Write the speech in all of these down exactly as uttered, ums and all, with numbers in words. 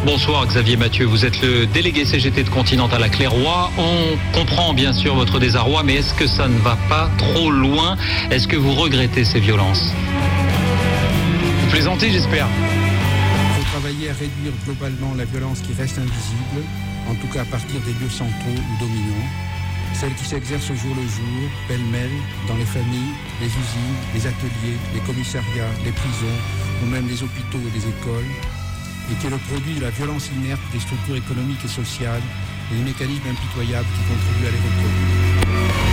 Bonsoir Xavier Mathieu, vous êtes le délégué C G T de Continental à Clairoy. On comprend bien sûr votre désarroi, mais est-ce que ça ne va pas trop loin ? Est-ce que vous regrettez ces violences ? Vous plaisantez, j'espère. Il faut travailler à réduire globalement la violence qui reste invisible, en tout cas à partir des lieux centraux ou dominants, celle qui s'exerce au jour le jour, pêle-mêle, dans les familles, les usines, les ateliers, les commissariats, les prisons, ou même les hôpitaux et les écoles, et qui est le produit de la violence inerte des structures économiques et sociales et des mécanismes impitoyables qui contribuent à les reproduire.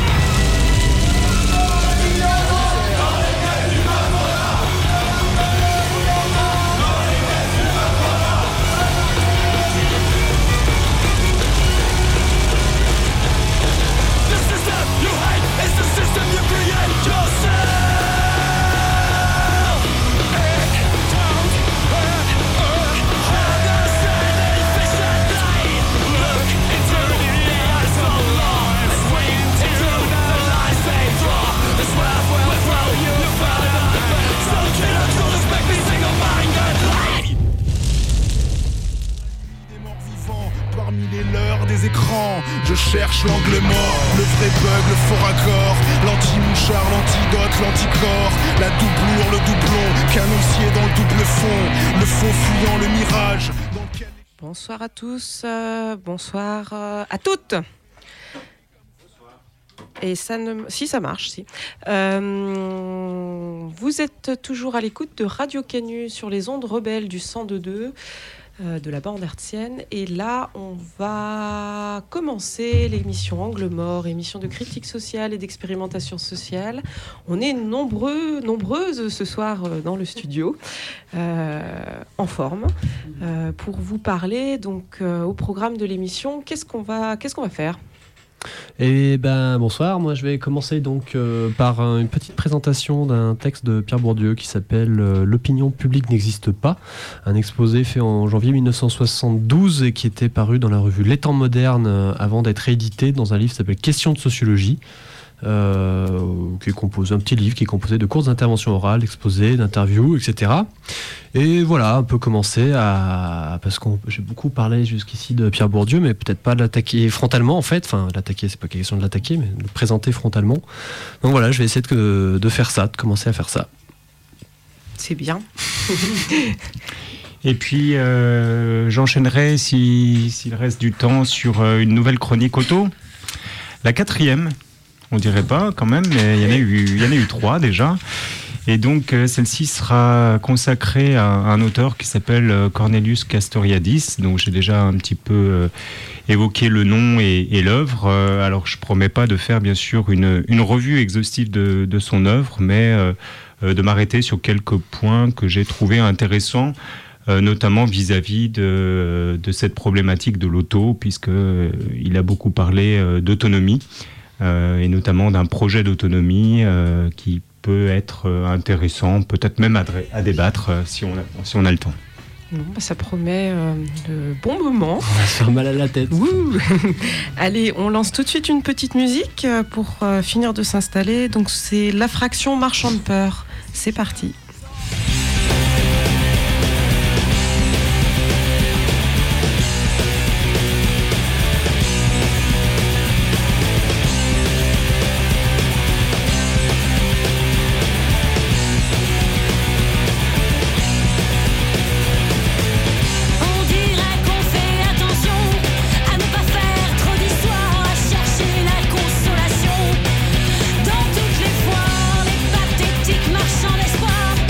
Je cherche l'angle mort, le vrai bug, le faux raccord, l'anti-mouchard, l'antidote, l'anticorps, la doublure, le doublon, canoncier dans le double fond, le faux fuyant le mirage. Quel... Bonsoir à tous, euh, bonsoir euh, à toutes. Et ça ne... Si, ça marche, si. Euh, vous êtes toujours à l'écoute de Radio Canu sur les ondes rebelles du cent deux virgule deux. Euh, de la bande hertzienne. Et là, on va commencer l'émission Angle Mort, émission de critique sociale et d'expérimentation sociale. On est nombreux, nombreuses ce soir euh, dans le studio, euh, en forme, euh, pour vous parler donc euh, au programme de l'émission. Qu'est-ce qu'on va, qu'est-ce qu'on va faire ? Eh ben bonsoir, moi je vais commencer donc euh, par une petite présentation d'un texte de Pierre Bourdieu qui s'appelle euh, « L'opinion publique n'existe pas », un exposé fait en janvier dix-neuf cent soixante-douze et qui était paru dans la revue L'Étang moderne euh, avant d'être réédité dans un livre qui s'appelle « Questions de sociologie ». Euh, qui est composé, un petit livre qui est composé de courtes interventions orales, d'exposés, d'interviews, et cetera. Et voilà, on peut commencer à... Parce que j'ai beaucoup parlé jusqu'ici de Pierre Bourdieu, mais peut-être pas de l'attaquer frontalement, en fait. Enfin, l'attaquer, c'est pas question de l'attaquer, mais de le présenter frontalement. Donc voilà, je vais essayer de, de faire ça, de commencer à faire ça. C'est bien. Et puis, euh, j'enchaînerai, si, s'il reste du temps, sur une nouvelle chronique auto. La quatrième. On dirait pas quand même, mais il y en a eu, il y en a eu trois déjà. Et donc euh, celle-ci sera consacrée à un auteur qui s'appelle Cornelius Castoriadis, dont j'ai déjà un petit peu euh, évoqué le nom et, et l'œuvre. Euh, alors je promets pas de faire bien sûr une, une revue exhaustive de, de son œuvre, mais euh, de m'arrêter sur quelques points que j'ai trouvés intéressants. Euh, notamment vis-à-vis de, de cette problématique de l'auto, puisqu'il euh, a beaucoup parlé euh, d'autonomie. Euh, et notamment d'un projet d'autonomie euh, qui peut être euh, intéressant, peut-être même à, à débattre euh, si, on a, si on a le temps. Bon, bah ça promet euh, de bons moments. On va se faire mal à la tête. Ouh. Allez, on lance tout de suite une petite musique pour euh, finir de s'installer. Donc c'est La Fraction Marchand de Peur. C'est parti. Dans toutes les foires, les pathétiques marchands d'espoir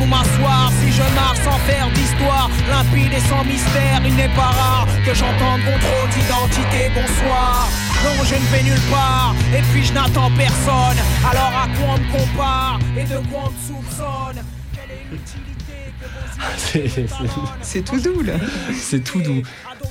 où m'asseoir. Si je marche sans faire d'histoire, limpide et sans mystère, il n'est pas rare que j'entende contrôle d'identité, bonsoir. Non, je ne vais nulle part, et puis je n'attends personne. Alors à quoi on me compare, et de quoi on me soupçonne? Quelle est l'utilité que vos C'est, c'est, C'est tout doux là. c'est tout doux.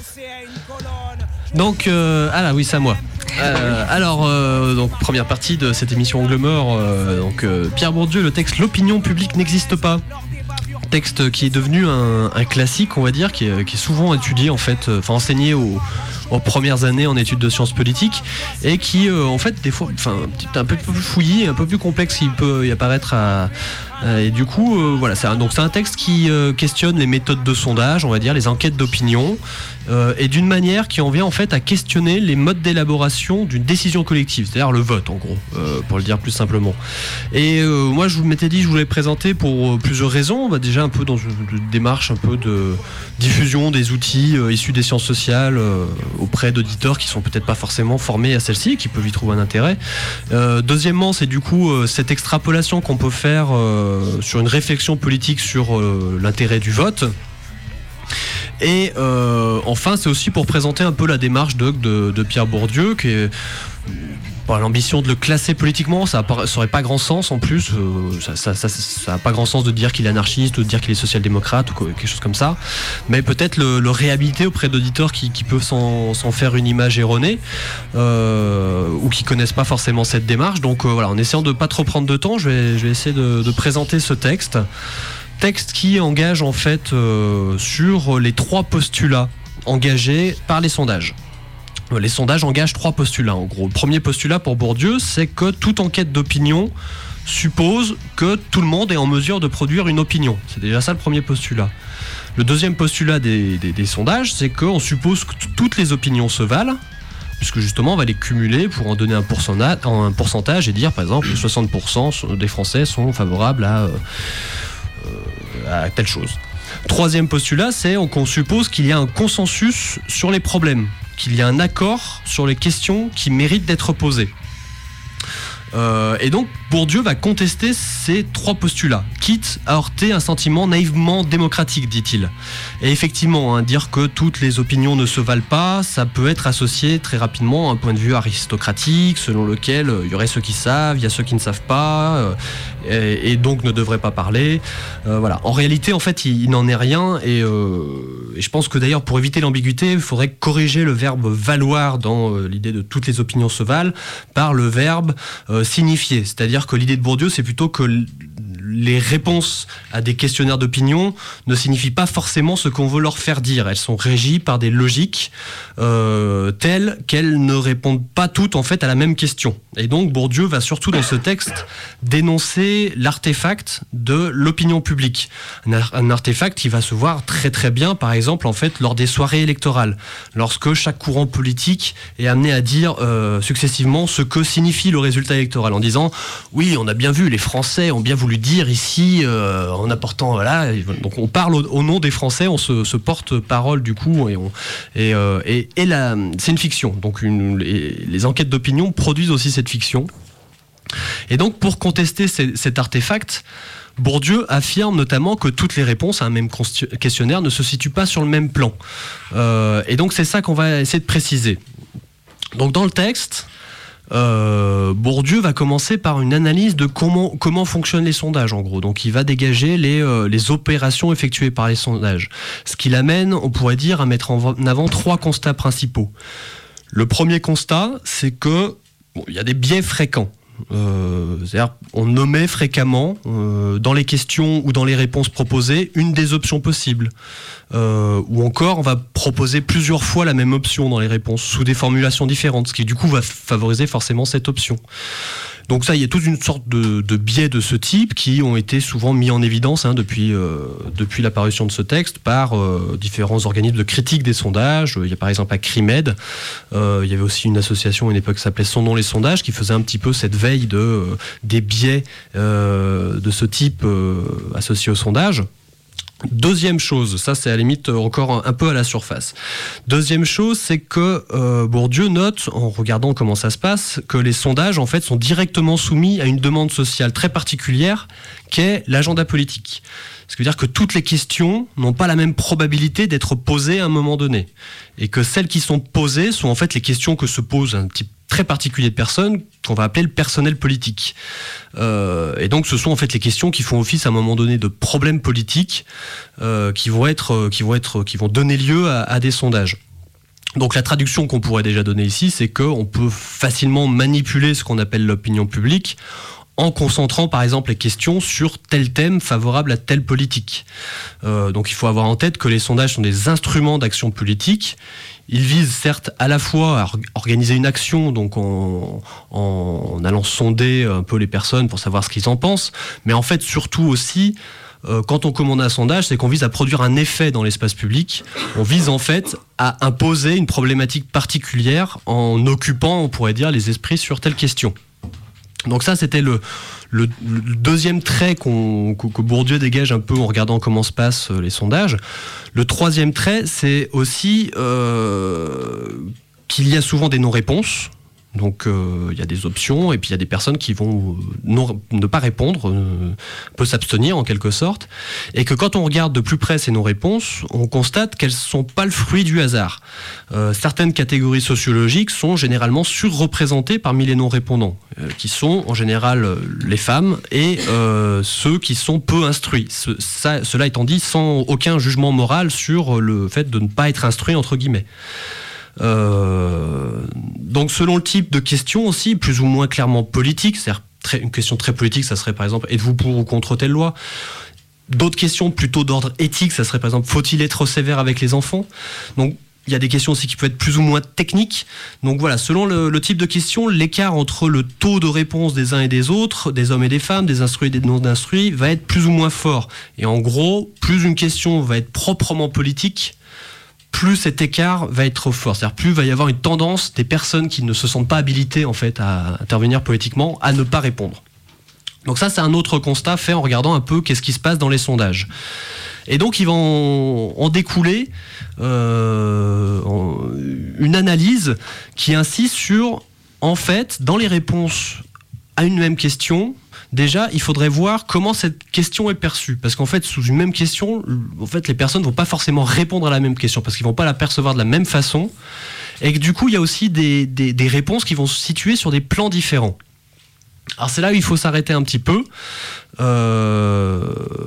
Donc, euh, ah là, oui, c'est à moi. Euh, alors, euh, donc première partie de cette émission Angle Mort. Euh, donc euh, Pierre Bourdieu, le texte "L'opinion publique n'existe pas". Texte qui est devenu un, un classique, on va dire, qui est, qui est souvent étudié en fait, euh, enfin enseigné aux, aux premières années en études de sciences politiques, et qui euh, en fait des fois, enfin un peu plus fouillis, un peu plus complexe qu'il peut y apparaître à, à et du coup euh, voilà, c'est un, donc c'est un texte qui euh, questionne les méthodes de sondage, on va dire, les enquêtes d'opinion, euh, et d'une manière qui en vient en fait à questionner les modes d'élaboration d'une décision collective, c'est-à-dire le vote en gros, euh, pour le dire plus simplement. Et euh, moi je vous m'étais dit, je voulais présenter pour euh, plusieurs raisons. Bah, déjà un peu dans une démarche un peu de diffusion des outils euh, issus des sciences sociales euh, auprès d'auditeurs qui sont peut-être pas forcément formés à celle-ci, qui peuvent y trouver un intérêt. Euh, deuxièmement, c'est du coup euh, cette extrapolation qu'on peut faire euh, sur une réflexion politique sur euh, l'intérêt du vote. Et euh, enfin, c'est aussi pour présenter un peu la démarche de, de, de Pierre Bourdieu, qui est pas l'ambition de le classer politiquement, ça n'aurait pas grand sens en plus, euh, ça, ça, ça, ça a pas grand sens de dire qu'il est anarchiste ou de dire qu'il est social-démocrate ou quelque chose comme ça, mais peut-être le, le réhabiliter auprès d'auditeurs qui, qui peuvent s'en, s'en faire une image erronée euh, ou qui connaissent pas forcément cette démarche. Donc euh, voilà, en essayant de pas trop prendre de temps, je vais, je vais essayer de, de présenter ce texte. Texte qui engage en fait euh, sur les trois postulats engagés par les sondages. Les sondages engagent trois postulats en gros. Le premier postulat pour Bourdieu, c'est que toute enquête d'opinion suppose que tout le monde est en mesure de produire une opinion. C'est déjà ça le premier postulat. Le deuxième postulat des, des, des sondages, c'est qu'on suppose que t- toutes les opinions se valent, puisque justement on va les cumuler pour en donner un pourcentage, un pourcentage et dire par exemple que soixante pour cent des Français sont favorables à, euh, à telle chose. Troisième postulat, c'est qu'on suppose qu'il y a un consensus sur les problèmes, qu'il y a un accord sur les questions qui méritent d'être posées. Euh, et donc Bourdieu va contester ces trois postulats, quitte à heurter un sentiment naïvement démocratique, dit-il. Et effectivement, hein, dire que toutes les opinions ne se valent pas, ça peut être associé très rapidement à un point de vue aristocratique, selon lequel il euh, y aurait ceux qui savent, il y a ceux qui ne savent pas, euh, et, et donc ne devraient pas parler. Euh, voilà. En réalité, en fait, il, il n'en est rien, et, euh, et je pense que d'ailleurs, pour éviter l'ambiguïté, il faudrait corriger le verbe valoir dans euh, l'idée de toutes les opinions se valent par le verbe euh, signifier. C'est-à-dire que l'idée de Bourdieu, c'est plutôt que l- les réponses à des questionnaires d'opinion ne signifient pas forcément ce qu'on veut leur faire dire. Elles sont régies par des logiques euh, telles qu'elles ne répondent pas toutes en fait à la même question. Et donc Bourdieu va surtout dans ce texte dénoncer l'artefact de l'opinion publique. Un, ar- un artefact qui va se voir très très bien par exemple en fait lors des soirées électorales, lorsque chaque courant politique est amené à dire euh, successivement ce que signifie le résultat électoral, en disant oui, on a bien vu, les Français ont bien voulu dire ici euh, en apportant voilà, donc on parle au, au nom des Français, on se, se porte parole du coup, et, on, et, euh, et, et la, c'est une fiction, donc une, les, les enquêtes d'opinion produisent aussi cette fiction. Et donc pour contester ces, cet artefact, Bourdieu affirme notamment que toutes les réponses à un même questionnaire ne se situent pas sur le même plan. Euh, et donc c'est ça qu'on va essayer de préciser. Donc dans le texte, Euh, Bourdieu va commencer par une analyse de comment, comment fonctionnent les sondages en gros. Donc il va dégager les, euh, les opérations effectuées par les sondages. Ce qui l'amène, on pourrait dire, à mettre en avant trois constats principaux. Le premier constat, c'est que bon, il y a des biais fréquents. Euh, c'est-à-dire on nommait fréquemment euh, dans les questions ou dans les réponses proposées une des options possibles, euh, ou encore on va proposer plusieurs fois la même option dans les réponses sous des formulations différentes, ce qui du coup va favoriser forcément cette option. Donc ça, il y a toute une sorte de, de biais de ce type qui ont été souvent mis en évidence hein, depuis, euh, depuis l'apparition de ce texte par euh, différents organismes de critique des sondages. Il y a par exemple à Crimed, euh, il y avait aussi une association à une époque qui s'appelait Sondons les sondages, qui faisait un petit peu cette veille de, euh, des biais euh, de ce type euh, associés au sondage. Deuxième chose, ça c'est à la limite encore un peu à la surface. Deuxième chose, c'est que euh, Bourdieu note, en regardant comment ça se passe, que les sondages en fait sont directement soumis à une demande sociale très particulière, qu'est l'agenda politique. Ce qui veut dire que toutes les questions n'ont pas la même probabilité d'être posées à un moment donné. Et que celles qui sont posées sont en fait les questions que se pose un type très particulier de personnes qu'on va appeler le personnel politique. Euh, et donc ce sont en fait les questions qui font office à un moment donné de problèmes politiques euh, qui vont être, qui vont être, qui vont donner lieu à, à des sondages. Donc la traduction qu'on pourrait déjà donner ici, c'est qu'on peut facilement manipuler ce qu'on appelle l'opinion publique en concentrant par exemple les questions sur tel thème favorable à telle politique. Euh, donc il faut avoir en tête que les sondages sont des instruments d'action politique. Ils visent certes à la fois à organiser une action, donc en, en allant sonder un peu les personnes pour savoir ce qu'ils en pensent, mais en fait surtout aussi, euh, quand on commande un sondage, c'est qu'on vise à produire un effet dans l'espace public. On vise en fait à imposer une problématique particulière en occupant, on pourrait dire, les esprits sur telle question. Donc ça, c'était le, le, le deuxième trait qu'on, que, que Bourdieu dégage un peu en regardant comment se passent les sondages. Le troisième trait, c'est aussi euh, qu'il y a souvent des non-réponses. Donc euh, il y a des options et puis il y a des personnes qui vont non, ne pas répondre, euh, peut s'abstenir en quelque sorte, et que quand on regarde de plus près ces non-réponses, on constate qu'elles ne sont pas le fruit du hasard. Euh, certaines catégories sociologiques sont généralement surreprésentées parmi les non-répondants, euh, qui sont en général euh, les femmes et euh, ceux qui sont peu instruits. Ce, ça, cela étant dit, sans aucun jugement moral sur le fait de ne pas être instruit entre guillemets. Euh, donc selon le type de question aussi, plus ou moins clairement politique, c'est-à-dire très, une question très politique, ça serait par exemple êtes-vous pour ou contre telle loi. D'autres questions plutôt d'ordre éthique, ça serait par exemple faut-il être sévère avec les enfants. Donc il y a des questions aussi qui peuvent être plus ou moins techniques. Donc voilà, selon le, le type de question, l'écart entre le taux de réponse des uns et des autres, des hommes et des femmes, des instruits et des non-instruits, va être plus ou moins fort. Et en gros, plus une question va être proprement politique, plus cet écart va être fort. C'est-à-dire plus il va y avoir une tendance des personnes qui ne se sentent pas habilitées en fait à intervenir politiquement à ne pas répondre. Donc ça, c'est un autre constat fait en regardant un peu qu'est-ce qui se passe dans les sondages. Et donc il va en, en découler euh, en, une analyse qui insiste sur, en fait, dans les réponses à une même question, déjà, il faudrait voir comment cette question est perçue. Parce qu'en fait, sous une même question, en fait, les personnes ne vont pas forcément répondre à la même question, parce qu'ils ne vont pas la percevoir de la même façon. Et que du coup, il y a aussi des, des, des réponses qui vont se situer sur des plans différents. Alors c'est là où il faut s'arrêter un petit peu. Euh...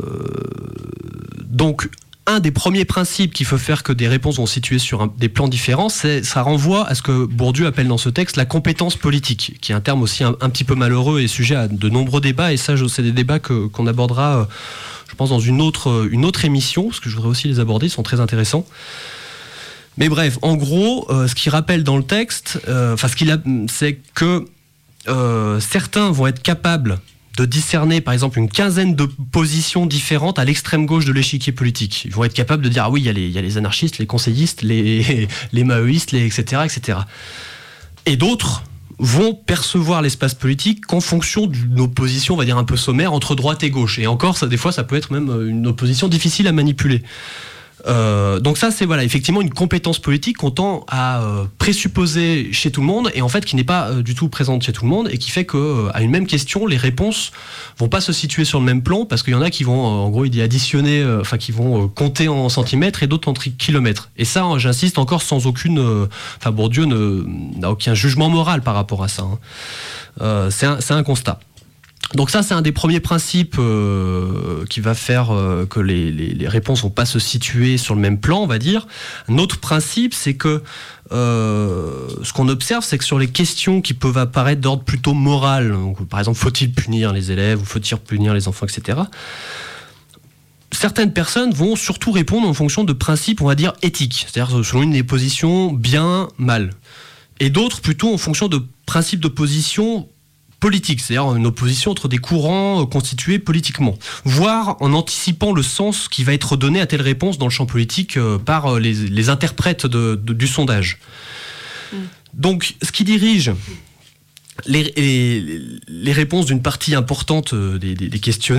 Donc, un des premiers principes qui faut faire que des réponses vont se situer sur un, des plans différents, c'est, ça renvoie à ce que Bourdieu appelle dans ce texte la compétence politique, qui est un terme aussi un, un petit peu malheureux et sujet à de nombreux débats, et ça, c'est des débats que, qu'on abordera, je pense, dans une autre, une autre émission, parce que je voudrais aussi les aborder, ils sont très intéressants. Mais bref, en gros, euh, ce qu'il rappelle dans le texte, euh, enfin, ce qu'il a, c'est que euh, certains vont être capables de discerner, par exemple, une quinzaine de positions différentes à l'extrême gauche de l'échiquier politique. Ils vont être capables de dire, ah oui, il y a les, il y a les anarchistes, les conseillistes, les, les maoïstes, les, et cetera, et cetera. Et d'autres vont percevoir l'espace politique qu'en fonction d'une opposition, on va dire, un peu sommaire entre droite et gauche. Et encore, ça, des fois, ça peut être même une opposition difficile à manipuler. Euh, donc ça, c'est voilà, effectivement une compétence politique qu'on tend à euh, présupposer chez tout le monde et en fait qui n'est pas euh, du tout présente chez tout le monde et qui fait que euh, à une même question, les réponses vont pas se situer sur le même plan parce qu'il y en a qui vont euh, en gros il y a additionner, euh, enfin qui vont euh, compter en centimètres et d'autres en tri- kilomètres. Et ça, hein, j'insiste encore sans aucune, enfin euh, Bourdieu ne, n'a aucun jugement moral par rapport à ça. Hein. Euh, c'est un, c'est un constat. Donc ça, c'est un des premiers principes euh, qui va faire euh, que les, les, les réponses vont pas se situer sur le même plan, on va dire. Un autre principe, c'est que euh, ce qu'on observe, c'est que sur les questions qui peuvent apparaître d'ordre plutôt moral, donc, par exemple, faut-il punir les élèves ou faut-il punir les enfants, et cetera, certaines personnes vont surtout répondre en fonction de principes, on va dire, éthiques, c'est-à-dire selon une position bien, mal. Et d'autres plutôt en fonction de principes d'opposition politique, c'est-à-dire une opposition entre des courants constitués politiquement, voire en anticipant le sens qui va être donné à telle réponse dans le champ politique euh, par les, les interprètes de, de, du sondage. Mmh. Donc, ce qui dirige les, les, les réponses d'une partie importante des, des, des questionnés,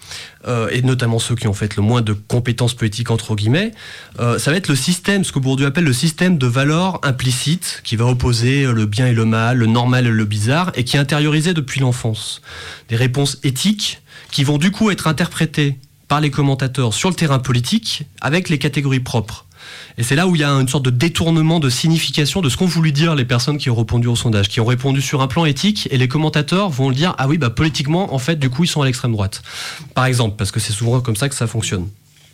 euh, et notamment ceux qui ont fait le moins de compétences politiques entre guillemets, euh, ça va être le système, ce que Bourdieu appelle le système de valeurs implicites, qui va opposer le bien et le mal, le normal et le bizarre, et qui est intériorisé depuis l'enfance. Des réponses éthiques qui vont du coup être interprétées par les commentateurs sur le terrain politique avec les catégories propres. Et c'est là où il y a une sorte de détournement de signification de ce qu'ont voulu dire les personnes qui ont répondu au sondage, qui ont répondu sur un plan éthique, et les commentateurs vont le dire, ah oui, bah politiquement, en fait, du coup, ils sont à l'extrême droite. Par exemple, parce que c'est souvent comme ça que ça fonctionne.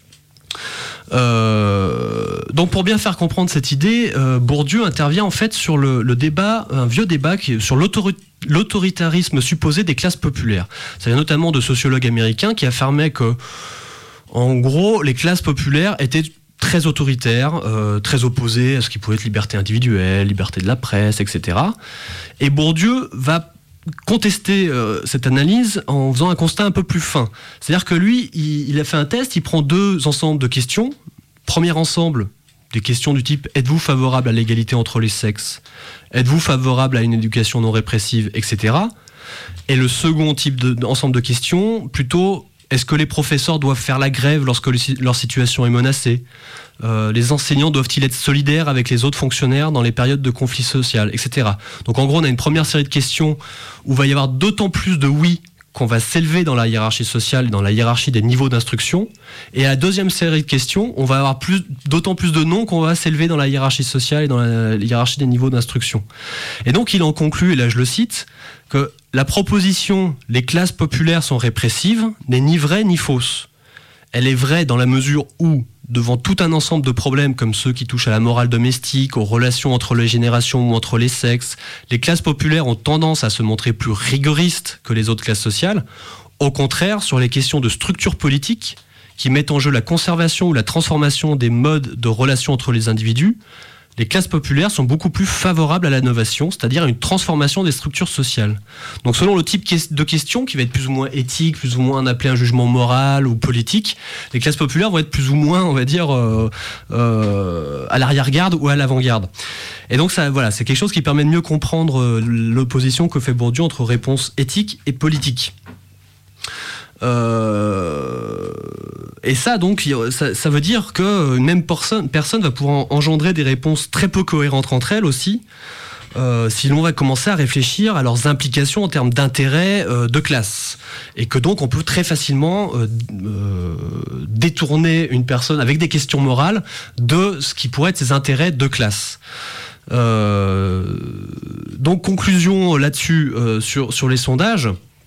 Euh, donc pour bien faire comprendre cette idée, euh, Bourdieu intervient en fait sur le, le débat, un vieux débat qui est sur l'autori- l'autoritarisme supposé des classes populaires. Ça vient notamment de sociologues américains qui affirmaient que, en gros, les classes populaires étaient très autoritaires, euh, très opposées à ce qui pouvait être liberté individuelle, liberté de la presse, et cetera. Et Bourdieu va contester euh, cette analyse en faisant un constat un peu plus fin. C'est-à-dire que lui, il, il a fait un test, il prend deux ensembles de questions. Premier ensemble, des questions du type « Êtes-vous favorable à l'égalité entre les sexes ? Êtes-vous favorable à une éducation non répressive ?» et cetera. Et le second type de, d'ensemble de questions, plutôt « Est-ce que les professeurs doivent faire la grève lorsque le, leur situation est menacée ? Euh, les enseignants doivent-ils être solidaires avec les autres fonctionnaires dans les périodes de conflit social, et cetera. Donc en gros, on a une première série de questions où il va y avoir d'autant plus de oui qu'on va s'élever dans la hiérarchie sociale, dans la hiérarchie des niveaux d'instruction. Et à la deuxième série de questions, on va avoir plus, d'autant plus de non qu'on va s'élever dans la hiérarchie sociale et dans la hiérarchie des niveaux d'instruction. Et donc il en conclut, et là je le cite, que la proposition « les classes populaires sont répressives » n'est ni vraie ni fausse. Elle est vraie dans la mesure où, devant tout un ensemble de problèmes comme ceux qui touchent à la morale domestique, aux relations entre les générations ou entre les sexes, les classes populaires ont tendance à se montrer plus rigoristes que les autres classes sociales. Au contraire, sur les questions de structure politique, qui mettent en jeu la conservation ou la transformation des modes de relations entre les individus, les classes populaires sont beaucoup plus favorables à l'innovation, c'est-à-dire à une transformation des structures sociales. Donc selon le type de question, qui va être plus ou moins éthique, plus ou moins appelé un jugement moral ou politique, les classes populaires vont être plus ou moins, on va dire, euh, euh, à l'arrière-garde ou à l'avant-garde. Et donc ça, voilà, c'est quelque chose qui permet de mieux comprendre l'opposition que fait Bourdieu entre réponse éthique et politique. Euh, et ça donc ça, ça veut dire que une même personne, personne va pouvoir engendrer des réponses très peu cohérentes entre elles aussi, euh, si l'on va commencer à réfléchir à leurs implications en termes d'intérêt euh, de classe, et que donc on peut très facilement euh, euh, détourner une personne avec des questions morales de ce qui pourrait être ses intérêts de classe. Euh, donc conclusion là-dessus euh, sur, sur les sondages,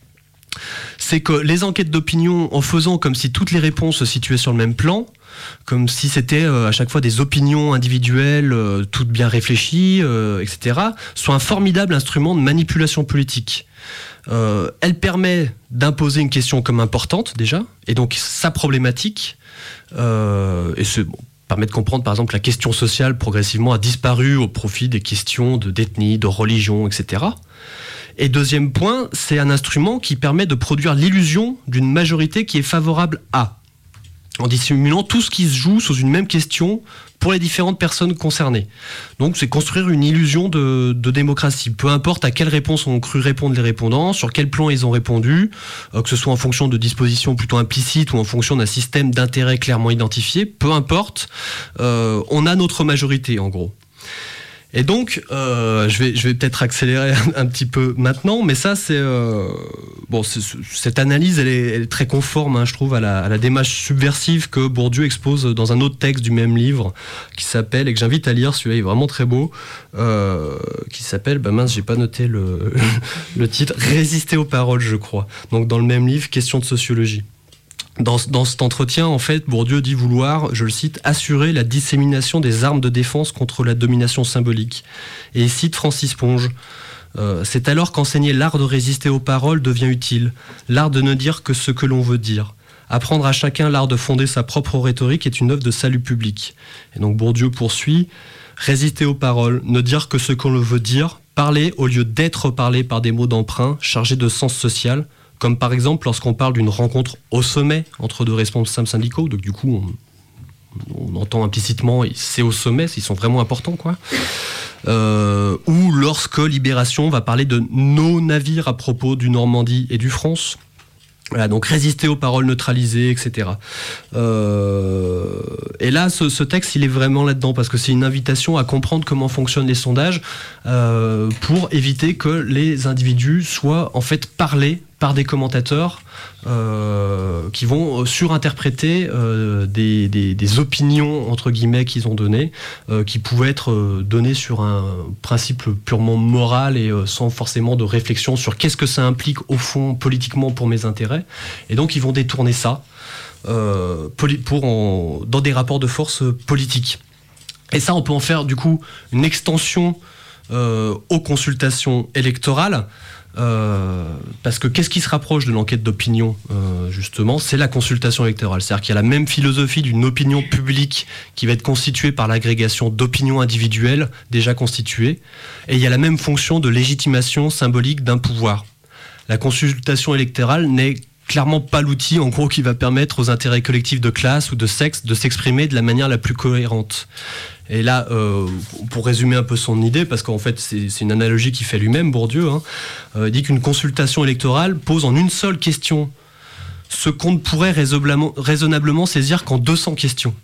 c'est que les enquêtes d'opinion, en faisant comme si toutes les réponses se situaient sur le même plan, comme si c'était euh, à chaque fois des opinions individuelles, euh, toutes bien réfléchies, euh, et cetera, sont un formidable instrument de manipulation politique. Euh, elle permet d'imposer une question comme importante déjà, et donc sa problématique, euh, et ce bon, permet de comprendre par exemple la question sociale progressivement a disparu au profit des questions de d'ethnie, de religion, et cetera. Et deuxième point, c'est un instrument qui permet de produire l'illusion d'une majorité qui est favorable à, en dissimulant tout ce qui se joue sous une même question pour les différentes personnes concernées. Donc c'est construire une illusion de, de démocratie. Peu importe à quelle réponse ont cru répondre les répondants, sur quel plan ils ont répondu, euh, que ce soit en fonction de dispositions plutôt implicites ou en fonction d'un système d'intérêt clairement identifié, peu importe, euh, on a notre majorité en gros. Et donc, euh, je vais, je vais peut-être accélérer un, un petit peu maintenant, mais ça, c'est euh, bon, c'est, cette analyse, elle est, elle est très conforme, hein, je trouve, à la, à la démarche subversive que Bourdieu expose dans un autre texte du même livre, qui s'appelle, et que j'invite à lire, celui-là est vraiment très beau, euh, qui s'appelle, bah mince, j'ai pas noté le, le titre, Résister aux paroles, je crois. Donc dans le même livre, Question de sociologie. Dans, dans cet entretien, en fait, Bourdieu dit vouloir, je le cite, assurer la dissémination des armes de défense contre la domination symbolique. Et il cite Francis Ponge. Euh, c'est alors qu'enseigner l'art de résister aux paroles devient utile, l'art de ne dire que ce que l'on veut dire. Apprendre à chacun l'art de fonder sa propre rhétorique est une œuvre de salut public. Et donc Bourdieu poursuit, résister aux paroles, ne dire que ce qu'on veut dire, parler au lieu d'être parlé par des mots d'emprunt chargés de sens social, comme par exemple lorsqu'on parle d'une rencontre au sommet entre deux responsables syndicaux, donc du coup on, on entend implicitement c'est au sommet, ils sont vraiment importants quoi. Euh, ou lorsque Libération va parler de nos navires à propos du Normandie et du France. Voilà, donc résister aux paroles neutralisées, et cetera. Euh, et là, ce, ce texte, il est vraiment là-dedans, parce que c'est une invitation à comprendre comment fonctionnent les sondages euh, pour éviter que les individus soient en fait parlés par des commentateurs euh, qui vont surinterpréter euh, des, des, des opinions, entre guillemets, qu'ils ont données, euh, qui pouvaient être euh, données sur un principe purement moral et euh, sans forcément de réflexion sur qu'est-ce que ça implique au fond politiquement pour mes intérêts. Et donc ils vont détourner ça euh, pour en, dans des rapports de force politiques. Et ça, on peut en faire du coup une extension euh, aux consultations électorales. Euh, parce que qu'est-ce qui se rapproche de l'enquête d'opinion euh, justement, c'est la consultation électorale. C'est-à-dire qu'il y a la même philosophie d'une opinion publique qui va être constituée par l'agrégation d'opinions individuelles déjà constituées, et il y a la même fonction de légitimation symbolique d'un pouvoir. La consultation électorale n'est clairement pas l'outil en gros qui va permettre aux intérêts collectifs de classe ou de sexe de s'exprimer de la manière la plus cohérente. Et là, euh, pour résumer un peu son idée, parce qu'en fait c'est, c'est une analogie qu'il fait lui-même, Bourdieu, hein, euh, il dit qu'une consultation électorale pose en une seule question ce qu'on ne pourrait raisonnablement, raisonnablement saisir qu'en deux cents questions.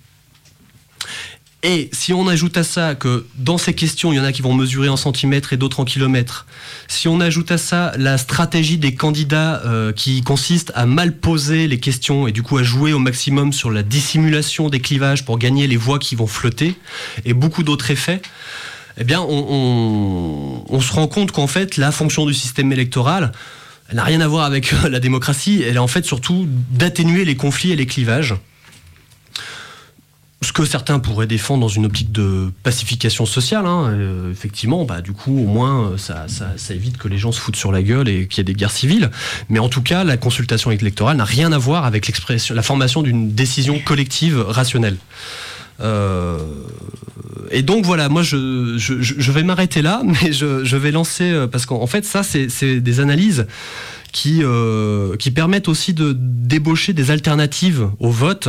Et si on ajoute à ça que dans ces questions, il y en a qui vont mesurer en centimètres et d'autres en kilomètres, si on ajoute à ça la stratégie des candidats euh, qui consiste à mal poser les questions et du coup à jouer au maximum sur la dissimulation des clivages pour gagner les voix qui vont flotter, et beaucoup d'autres effets, eh bien on, on, on se rend compte qu'en fait la fonction du système électoral, elle n'a rien à voir avec la démocratie, elle est en fait surtout d'atténuer les conflits et les clivages. Ce que certains pourraient défendre dans une optique de pacification sociale, hein, euh, effectivement, bah, du coup, au moins, ça, ça, ça évite que les gens se foutent sur la gueule et qu'il y ait des guerres civiles. Mais en tout cas, la consultation électorale n'a rien à voir avec l'expression, la formation d'une décision collective rationnelle. Euh, et donc voilà, moi je, je, je vais m'arrêter là, mais je, je vais lancer, parce qu'en fait, ça, c'est, c'est des analyses qui, euh, qui permettent aussi de débaucher des alternatives au vote.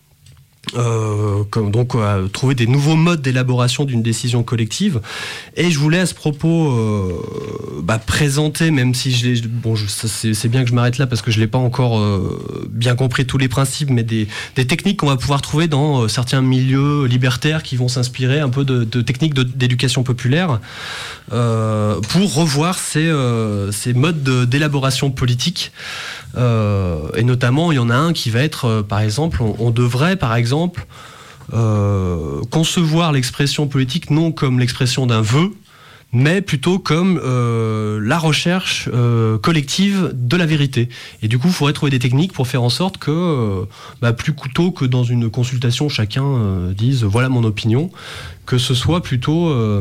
Euh, comme donc euh, trouver des nouveaux modes d'élaboration d'une décision collective. Et je voulais à ce propos euh, bah, présenter, même si je l'ai, bon, je, ça, c'est, c'est bien que je m'arrête là parce que je l'ai pas encore euh, bien compris tous les principes, mais des, des techniques qu'on va pouvoir trouver dans euh, certains milieux libertaires qui vont s'inspirer un peu de, de techniques de, d'éducation populaire euh, pour revoir ces, euh, ces modes de, d'élaboration politique. Euh, et notamment, il y en a un qui va être, euh, par exemple, on, on devrait, par exemple, euh, concevoir l'expression politique non comme l'expression d'un vœu, mais plutôt comme euh, la recherche euh, collective de la vérité. Et du coup, il faudrait trouver des techniques pour faire en sorte que, euh, bah, plus plutôt que dans une consultation, chacun euh, dise « voilà mon opinion », que ce soit plutôt, euh,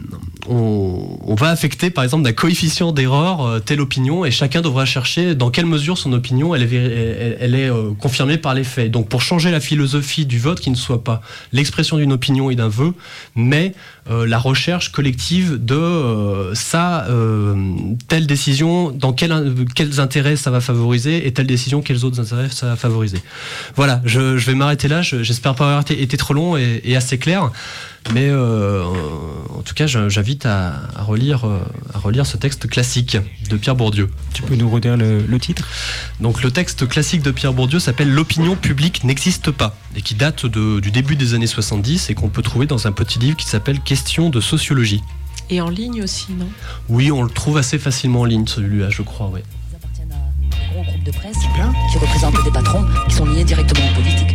on, on va affecter par exemple d'un coefficient d'erreur euh, telle opinion, et chacun devra chercher dans quelle mesure son opinion elle est, elle, elle est euh, confirmée par les faits. Donc pour changer la philosophie du vote, qui ne soit pas l'expression d'une opinion et d'un vœu, mais euh, la recherche collective de euh, ça, euh, telle décision, dans quel, quels intérêts ça va favoriser, et telle décision, quels autres intérêts ça va favoriser. Voilà, je, je vais m'arrêter là, je, j'espère pas avoir été, été trop long et, et assez clair. Mais euh, en tout cas, j'invite à, à, relire, à relire ce texte classique de Pierre Bourdieu. Tu peux nous redire le, le titre ? Donc le texte classique de Pierre Bourdieu s'appelle « L'opinion publique n'existe pas » et qui date de, du début des années soixante-dix et qu'on peut trouver dans un petit livre qui s'appelle « Questions de sociologie ». Et en ligne aussi, non ? Oui, on le trouve assez facilement en ligne, celui-là, je crois, oui. Ils appartiennent à un gros groupe de presse Super. Qui représentent des patrons qui sont liés directement aux politiques.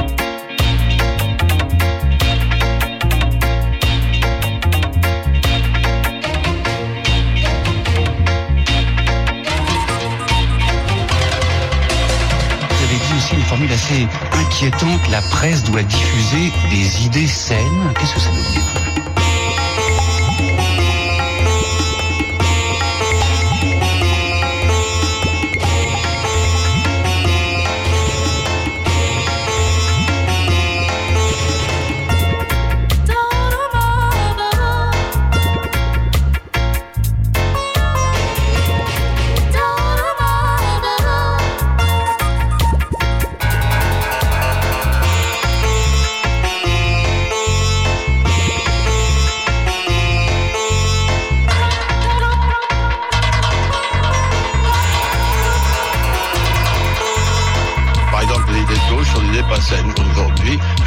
Une formule assez inquiétante, la presse doit diffuser des idées saines. Qu'est-ce que ça veut dire ?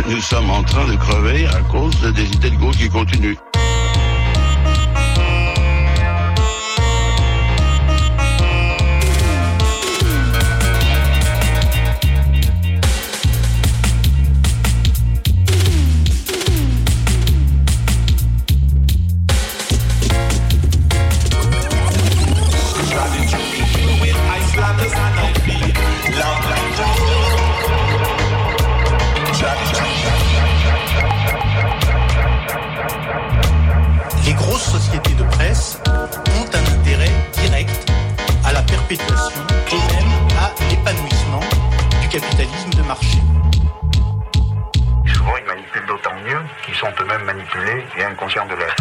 nous sommes en train de crever à cause des idées de gauche qui continuent. Les grosses sociétés de presse ont un intérêt direct à la perpétuation et même à l'épanouissement du capitalisme de marché. Souvent, ils manipulent d'autant mieux qu'ils sont eux-mêmes manipulés et inconscients de l'être.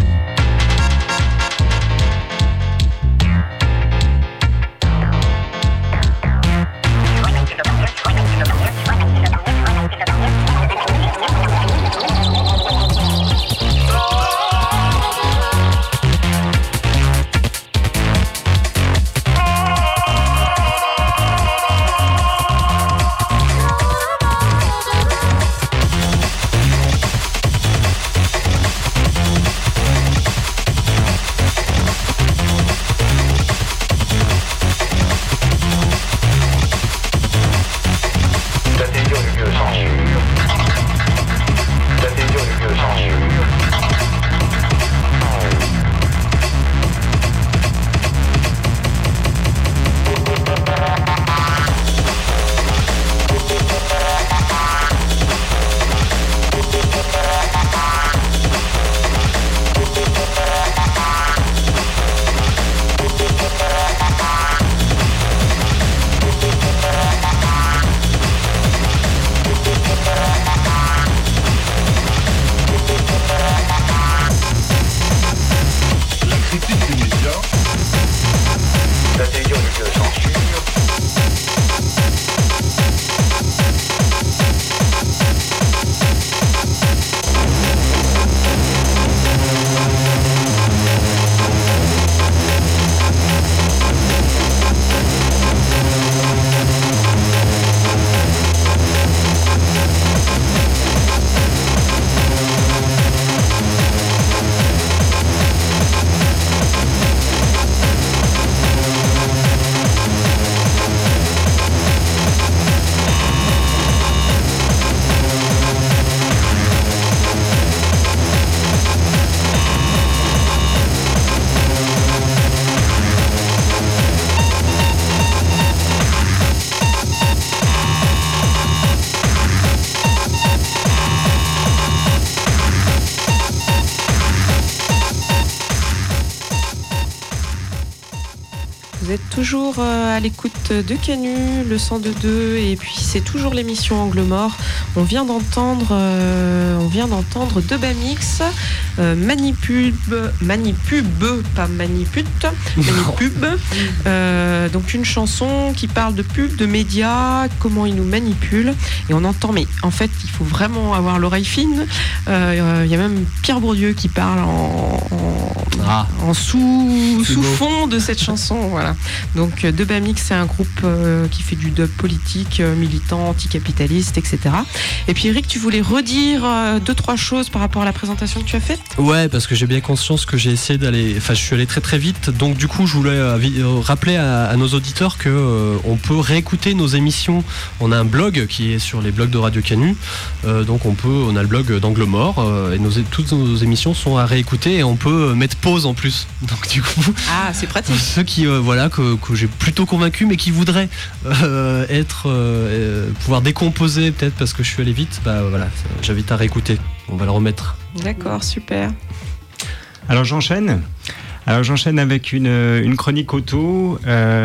Vous êtes toujours à l'écoute de Canu, le cent deux deux, et puis c'est toujours l'émission Angle Mort. On vient d'entendre, euh, on vient d'entendre deux Bamix, euh, Manipub, Manipub, pas Manipute, Manipub. Euh, donc une chanson qui parle de pub, de médias, comment ils nous manipulent, et on entend. Mais en fait, il faut vraiment avoir l'oreille fine. Il euh, y a même Pierre Bourdieu qui parle en, en, ah. en sous, sous fond de cette chanson. Voilà. Donc De Bamix, c'est un groupe euh, qui fait du dub politique, euh, militant, anticapitaliste, et cetera. Et puis Eric, tu voulais redire euh, deux trois choses par rapport à la présentation que tu as faite ? Ouais, parce que j'ai bien conscience que j'ai essayé d'aller, enfin je suis allé très très vite. Donc du coup, je voulais euh, rappeler à, à nos auditeurs que euh, on peut réécouter nos émissions. On a un blog qui est sur les blogs de Radio Canu. Euh, donc on peut, on a le blog d'Angle Mort euh, et nos, toutes nos émissions sont à réécouter et on peut mettre pause en plus. Donc du coup, ah c'est pratique. Ceux qui euh, voilà que, que j'ai plutôt convaincu mais qui voudraient euh, être euh, pouvoir décomposer peut-être parce que je suis allé vite, bah voilà, j'invite à réécouter. On va le remettre. D'accord, super. Alors j'enchaîne. Alors j'enchaîne avec une, une chronique auto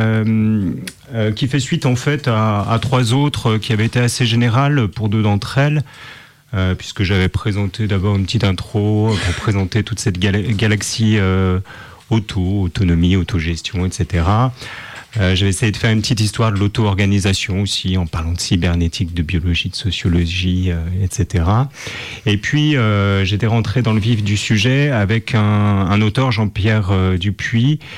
euh, euh, qui fait suite en fait à, à trois autres qui avaient été assez générales pour deux d'entre elles. Euh, puisque j'avais présenté d'abord une petite intro pour présenter toute cette gal- galaxie euh, auto, autonomie, autogestion, et cetera. Euh, j'avais essayé de faire une petite histoire de l'auto-organisation aussi, en parlant de cybernétique, de biologie, de sociologie, euh, et cetera. Et puis, euh, j'étais rentré dans le vif du sujet avec un, un auteur, Jean-Pierre euh, Dupuis,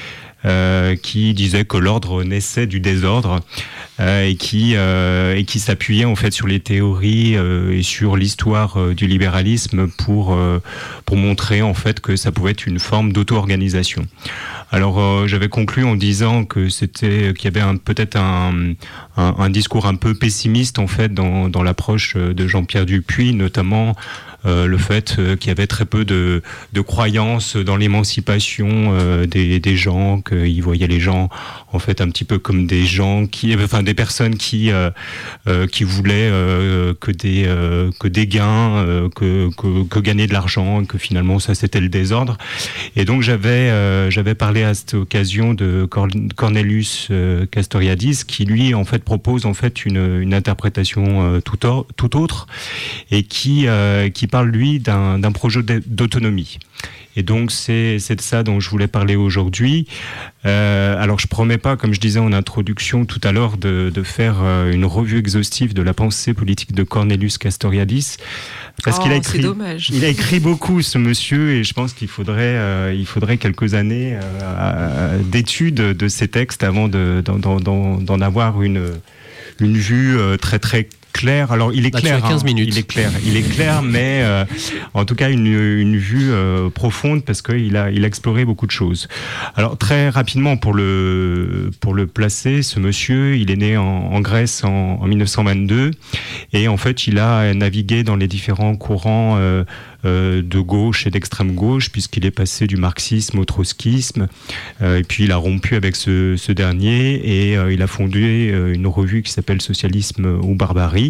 euh, qui disait que l'ordre naissait du désordre euh, et qui euh, et qui s'appuyait en fait sur les théories euh, et sur l'histoire euh, du libéralisme pour euh, pour montrer en fait que ça pouvait être une forme d'auto-organisation. Alors euh, j'avais conclu en disant que c'était qu'il y avait un, peut-être un, un, un discours un peu pessimiste en fait dans, dans l'approche de Jean-Pierre Dupuy, notamment euh, le fait euh, qu'il y avait très peu de, de croyances dans l'émancipation euh, des, des gens, qu'il voyait les gens en fait un petit peu comme des gens qui, enfin des personnes qui euh, euh, qui voulaient euh, que des euh, que des gains, euh, que, que que gagner de l'argent, et que finalement ça c'était le désordre. Et donc j'avais euh, j'avais parlé à cette occasion de Cornelius Castoriadis, qui lui en fait propose en fait une, une interprétation tout, or, tout autre, et qui euh, qui parle lui d'un, d'un projet d'autonomie. Et donc c'est c'est de ça dont je voulais parler aujourd'hui. Euh, alors je promets pas, comme je disais en introduction tout à l'heure, de, de faire une revue exhaustive de la pensée politique de Cornelius Castoriadis, parce oh, qu'il a écrit, c'est dommage. il a écrit beaucoup ce monsieur, et je pense qu'il faudrait euh, il faudrait quelques années euh, d'études de ces textes avant de d'en, d'en, d'en avoir une une vue euh, très très clair. Alors il est clair, hein, il est clair, il est clair, mais euh, en tout cas une, une vue euh, profonde, parce qu'il a il a exploré beaucoup de choses. Alors très rapidement pour le pour le placer, ce monsieur, il est né en, en Grèce en, en dix-neuf cent vingt-deux, et en fait il a navigué dans les différents courants euh, euh, de gauche et d'extrême gauche, puisqu'il est passé du marxisme au trotskisme, euh, et puis il a rompu avec ce, ce dernier, et euh, il a fondé euh, une revue qui s'appelle Socialisme ou Barbarie.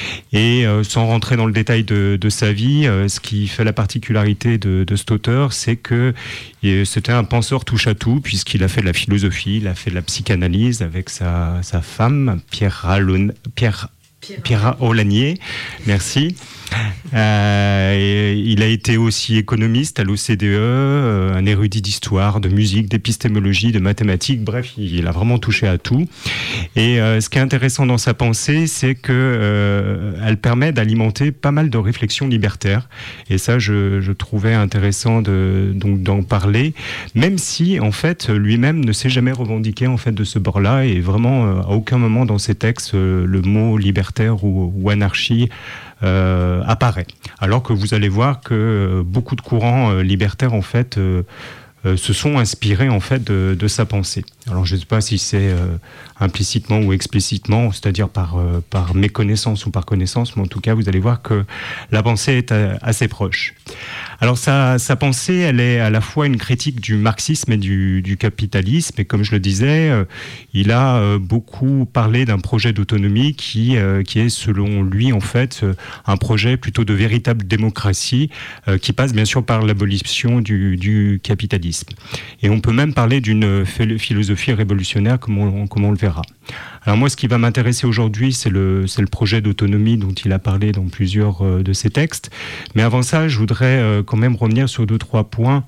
Et euh, sans rentrer dans le détail de, de sa vie, euh, ce qui fait la particularité de, de cet auteur, c'est que euh, c'était un penseur touche-à-tout, puisqu'il a fait de la philosophie, il a fait de la psychanalyse avec sa, sa femme, Pierre Alon, Pierre Pierre Aulagnier, merci. Euh, il a été aussi économiste à l'O C D E, euh, un érudit d'histoire, de musique, d'épistémologie, de mathématiques, bref, il a vraiment touché à tout. Et euh, ce qui est intéressant dans sa pensée, c'est que euh, elle permet d'alimenter pas mal de réflexions libertaires. Et ça, je, je trouvais intéressant de, donc, d'en parler, même si, en fait, lui-même ne s'est jamais revendiqué en fait, de ce bord-là, et vraiment, euh, à aucun moment dans ses textes, euh, le mot libertaire ou, ou anarchie Euh, apparaît. Alors que vous allez voir que euh, beaucoup de courants euh, libertaires en fait euh, euh, se sont inspirés en fait de, de sa pensée. Alors je ne sais pas si c'est euh, implicitement ou explicitement, c'est-à-dire par euh, par méconnaissance ou par connaissance, mais en tout cas vous allez voir que la pensée est euh, assez proche. Alors sa, sa pensée, elle est à la fois une critique du marxisme et du, du capitalisme, et comme je le disais, euh, il a euh, beaucoup parlé d'un projet d'autonomie qui, euh, qui est selon lui en fait euh, un projet plutôt de véritable démocratie euh, qui passe bien sûr par l'abolition du, du capitalisme. Et on peut même parler d'une philosophie révolutionnaire comme on, comme on le verra. Alors moi, ce qui va m'intéresser aujourd'hui, c'est le, c'est le projet d'autonomie dont il a parlé dans plusieurs euh, de ses textes. Mais avant ça, je voudrais euh, quand même revenir sur deux, trois points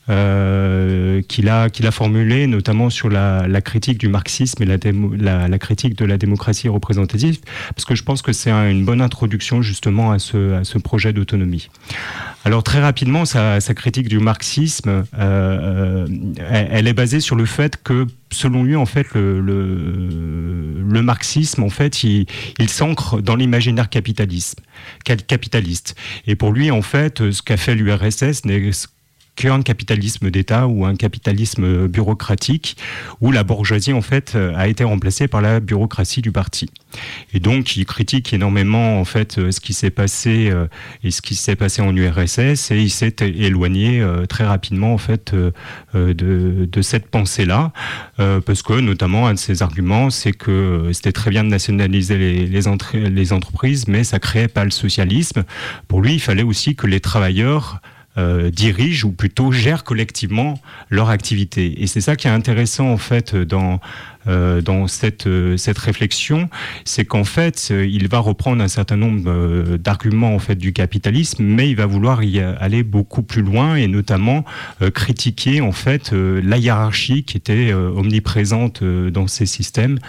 euh, qu'il a, qu'il a formulés, notamment sur la, la critique du marxisme et la, démo, la, la critique de la démocratie représentative, parce que je pense que c'est un, une bonne introduction justement à ce, à ce projet d'autonomie. Alors très rapidement, sa, sa critique du marxisme, euh, elle, elle est basée sur le fait que, selon lui, en fait, le, le, le marxisme, en fait, il, il s'ancre dans l'imaginaire capitaliste, capitaliste. Et pour lui, en fait, ce qu'a fait l'U R S S n'est qu'un capitalisme d'État ou un capitalisme bureaucratique, où la bourgeoisie en fait a été remplacée par la bureaucratie du parti. Et donc il critique énormément en fait ce qui s'est passé euh, et ce qui s'est passé en U R S S, et il s'est éloigné euh, très rapidement en fait euh, de, de cette pensée-là, euh, parce que notamment un de ses arguments, c'est que c'était très bien de nationaliser les, les, entre, les entreprises, mais ça créait pas le socialisme. Pour lui, il fallait aussi que les travailleurs Euh, dirigent ou plutôt gèrent collectivement leur activité. Et c'est ça qui est intéressant en fait dans euh, dans cette euh, cette réflexion, c'est qu'en fait euh, il va reprendre un certain nombre euh, d'arguments en fait du capitalisme, mais il va vouloir y aller beaucoup plus loin, et notamment euh, critiquer en fait euh, la hiérarchie qui était euh, omniprésente euh, dans ces systèmes.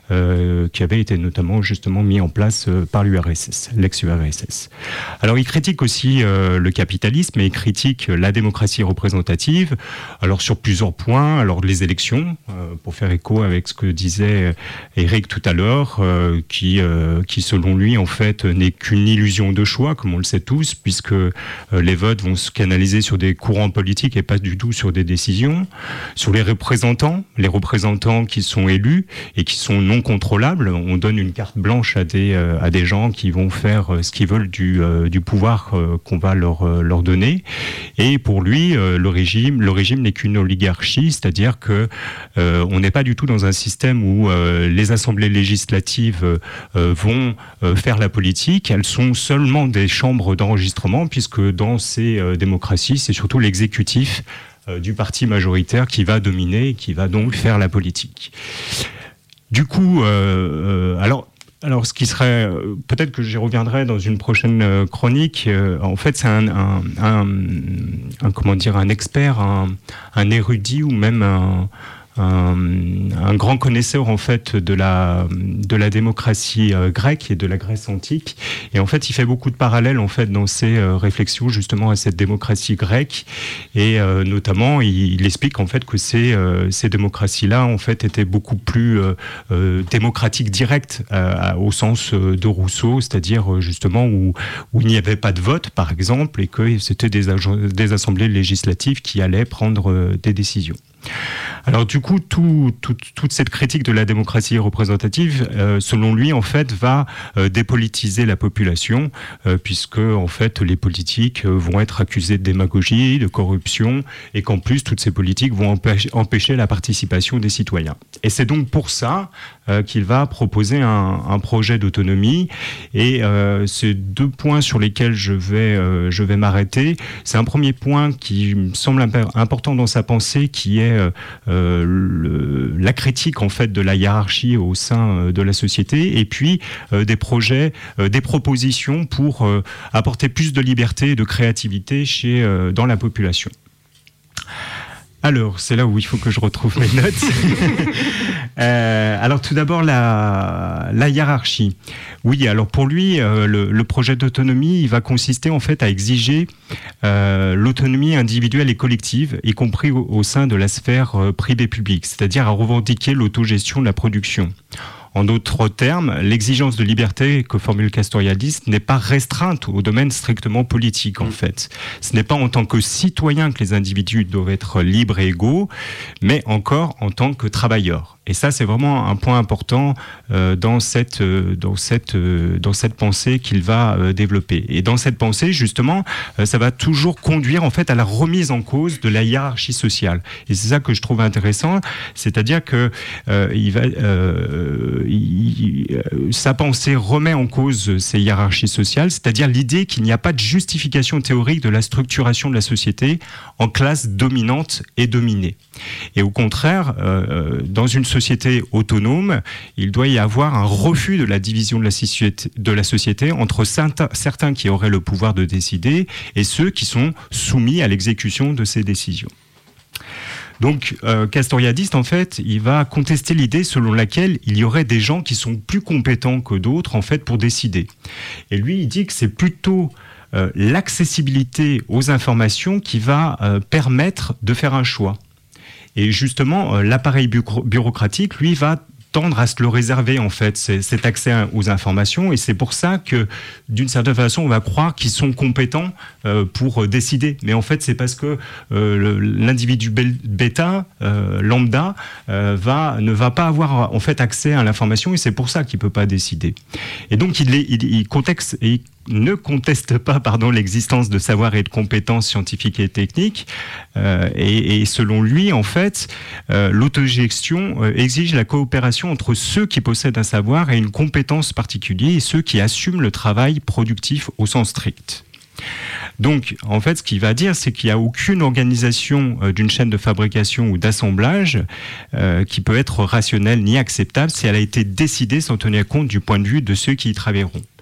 euh, qui avait été notamment justement mis en place euh, par l'U R S S, l'ex-U R S S. Alors il critique aussi euh, le capitalisme et il critique la démocratie représentative, alors sur plusieurs points, alors les élections, euh, pour faire écho avec ce que disait Eric tout à l'heure, euh, qui, euh, qui selon lui en fait n'est qu'une illusion de choix, comme on le sait tous, puisque euh, les votes vont se canaliser sur des courants politiques et pas du tout sur des décisions, sur les représentants, les représentants qui sont élus et qui sont non contrôlables. On donne une carte blanche à des, euh, à des gens qui vont faire euh, ce qu'ils veulent du, euh, du pouvoir euh, qu'on va leur, euh, leur donner. Et pour lui, euh, le régime, le régime n'est qu'une oligarchie, c'est-à-dire que euh, on n'est pas du tout dans un système où euh, les assemblées législatives euh, vont euh, faire la politique. Elles sont seulement des chambres d'enregistrement, puisque dans ces euh, démocraties, c'est surtout l'exécutif euh, du parti majoritaire qui va dominer et qui va donc faire la politique. Du coup, euh, euh, alors... Alors, ce qui serait, peut-être que j'y reviendrai dans une prochaine chronique. Euh, en fait, c'est un, un, un, un, comment dire, un expert, un, un érudit ou même un, un, un grand connaisseur en fait de la de la démocratie euh, grecque et de la Grèce antique. Et en fait, il fait beaucoup de parallèles en fait dans ses euh, réflexions justement à cette démocratie grecque. Et euh, notamment, il, il explique en fait que ces euh, ces démocraties-là en fait étaient beaucoup plus euh, euh, démocratiques directes euh, au sens euh, de Rousseau, c'est-à-dire euh, justement où où il n'y avait pas de vote, par exemple, et que c'était des des assemblées législatives qui allaient prendre euh, des décisions. Alors du coup, tout, tout, toute cette critique de la démocratie représentative, euh, selon lui, en fait, va euh, dépolitiser la population, euh, puisque en fait, les politiques euh, vont être accusés de démagogie, de corruption, et qu'en plus, toutes ces politiques vont empêcher, empêcher la participation des citoyens. Et c'est donc pour ça euh, qu'il va proposer un, un projet d'autonomie. Et euh, ces deux points sur lesquels je vais, euh, je vais m'arrêter, c'est un premier point qui me semble important dans sa pensée, qui est Euh, euh, le, la critique en fait de la hiérarchie au sein euh, de la société, et puis euh, des projets, euh, des propositions pour euh, apporter plus de liberté et de créativité chez, euh, dans la population. Alors, c'est là où il faut que je retrouve mes notes. euh, alors, tout d'abord, la, la hiérarchie. Oui, alors pour lui, euh, le, le projet d'autonomie, il va consister en fait à exiger euh, l'autonomie individuelle et collective, y compris au, au sein de la sphère euh, privée-publique, c'est-à-dire à revendiquer l'autogestion de la production. En d'autres termes, l'exigence de liberté que formule Castoriadis n'est pas restreinte au domaine strictement politique, en fait. Ce n'est pas en tant que citoyen que les individus doivent être libres et égaux, mais encore en tant que travailleurs. Et ça, c'est vraiment un point important euh, dans cette euh, dans cette euh, dans cette pensée qu'il va euh, développer. Et dans cette pensée, justement, euh, ça va toujours conduire en fait à la remise en cause de la hiérarchie sociale. Et c'est ça que je trouve intéressant, c'est-à-dire que euh, il va euh, il, euh, sa pensée remet en cause ces hiérarchies sociales, c'est-à-dire l'idée qu'il n'y a pas de justification théorique de la structuration de la société en classes dominantes et dominées. Et au contraire, euh, dans une société autonome, il doit y avoir un refus de la division de la société, de la société entre certains qui auraient le pouvoir de décider et ceux qui sont soumis à l'exécution de ces décisions. Donc, euh, Castoriadis, en fait, il va contester l'idée selon laquelle il y aurait des gens qui sont plus compétents que d'autres, en fait, pour décider. Et lui, il dit que c'est plutôt euh, l'accessibilité aux informations qui va euh, permettre de faire un choix. Et justement, euh, l'appareil bureau- bureaucratique, lui, va tendre à se le réserver, en fait, c'est, cet accès aux informations. Et c'est pour ça que, d'une certaine façon, on va croire qu'ils sont compétents euh, pour décider. Mais en fait, c'est parce que euh, le, l'individu bêta, euh, lambda, euh, va, ne va pas avoir, en fait, accès à l'information, et c'est pour ça qu'il ne peut pas décider. Et donc, il, il, il, contexte, il ne conteste pas pardon, l'existence de savoir et de compétences scientifiques et techniques. Euh, et, et selon lui, en fait, euh, l'autogestion euh, exige la coopération entre ceux qui possèdent un savoir et une compétence particulière et ceux qui assument le travail productif au sens strict. Donc, en fait, ce qu'il va dire, c'est qu'il n'y a aucune organisation euh, d'une chaîne de fabrication ou d'assemblage euh, qui peut être rationnelle ni acceptable si elle a été décidée sans tenir compte du point de vue de ceux qui y travailleront.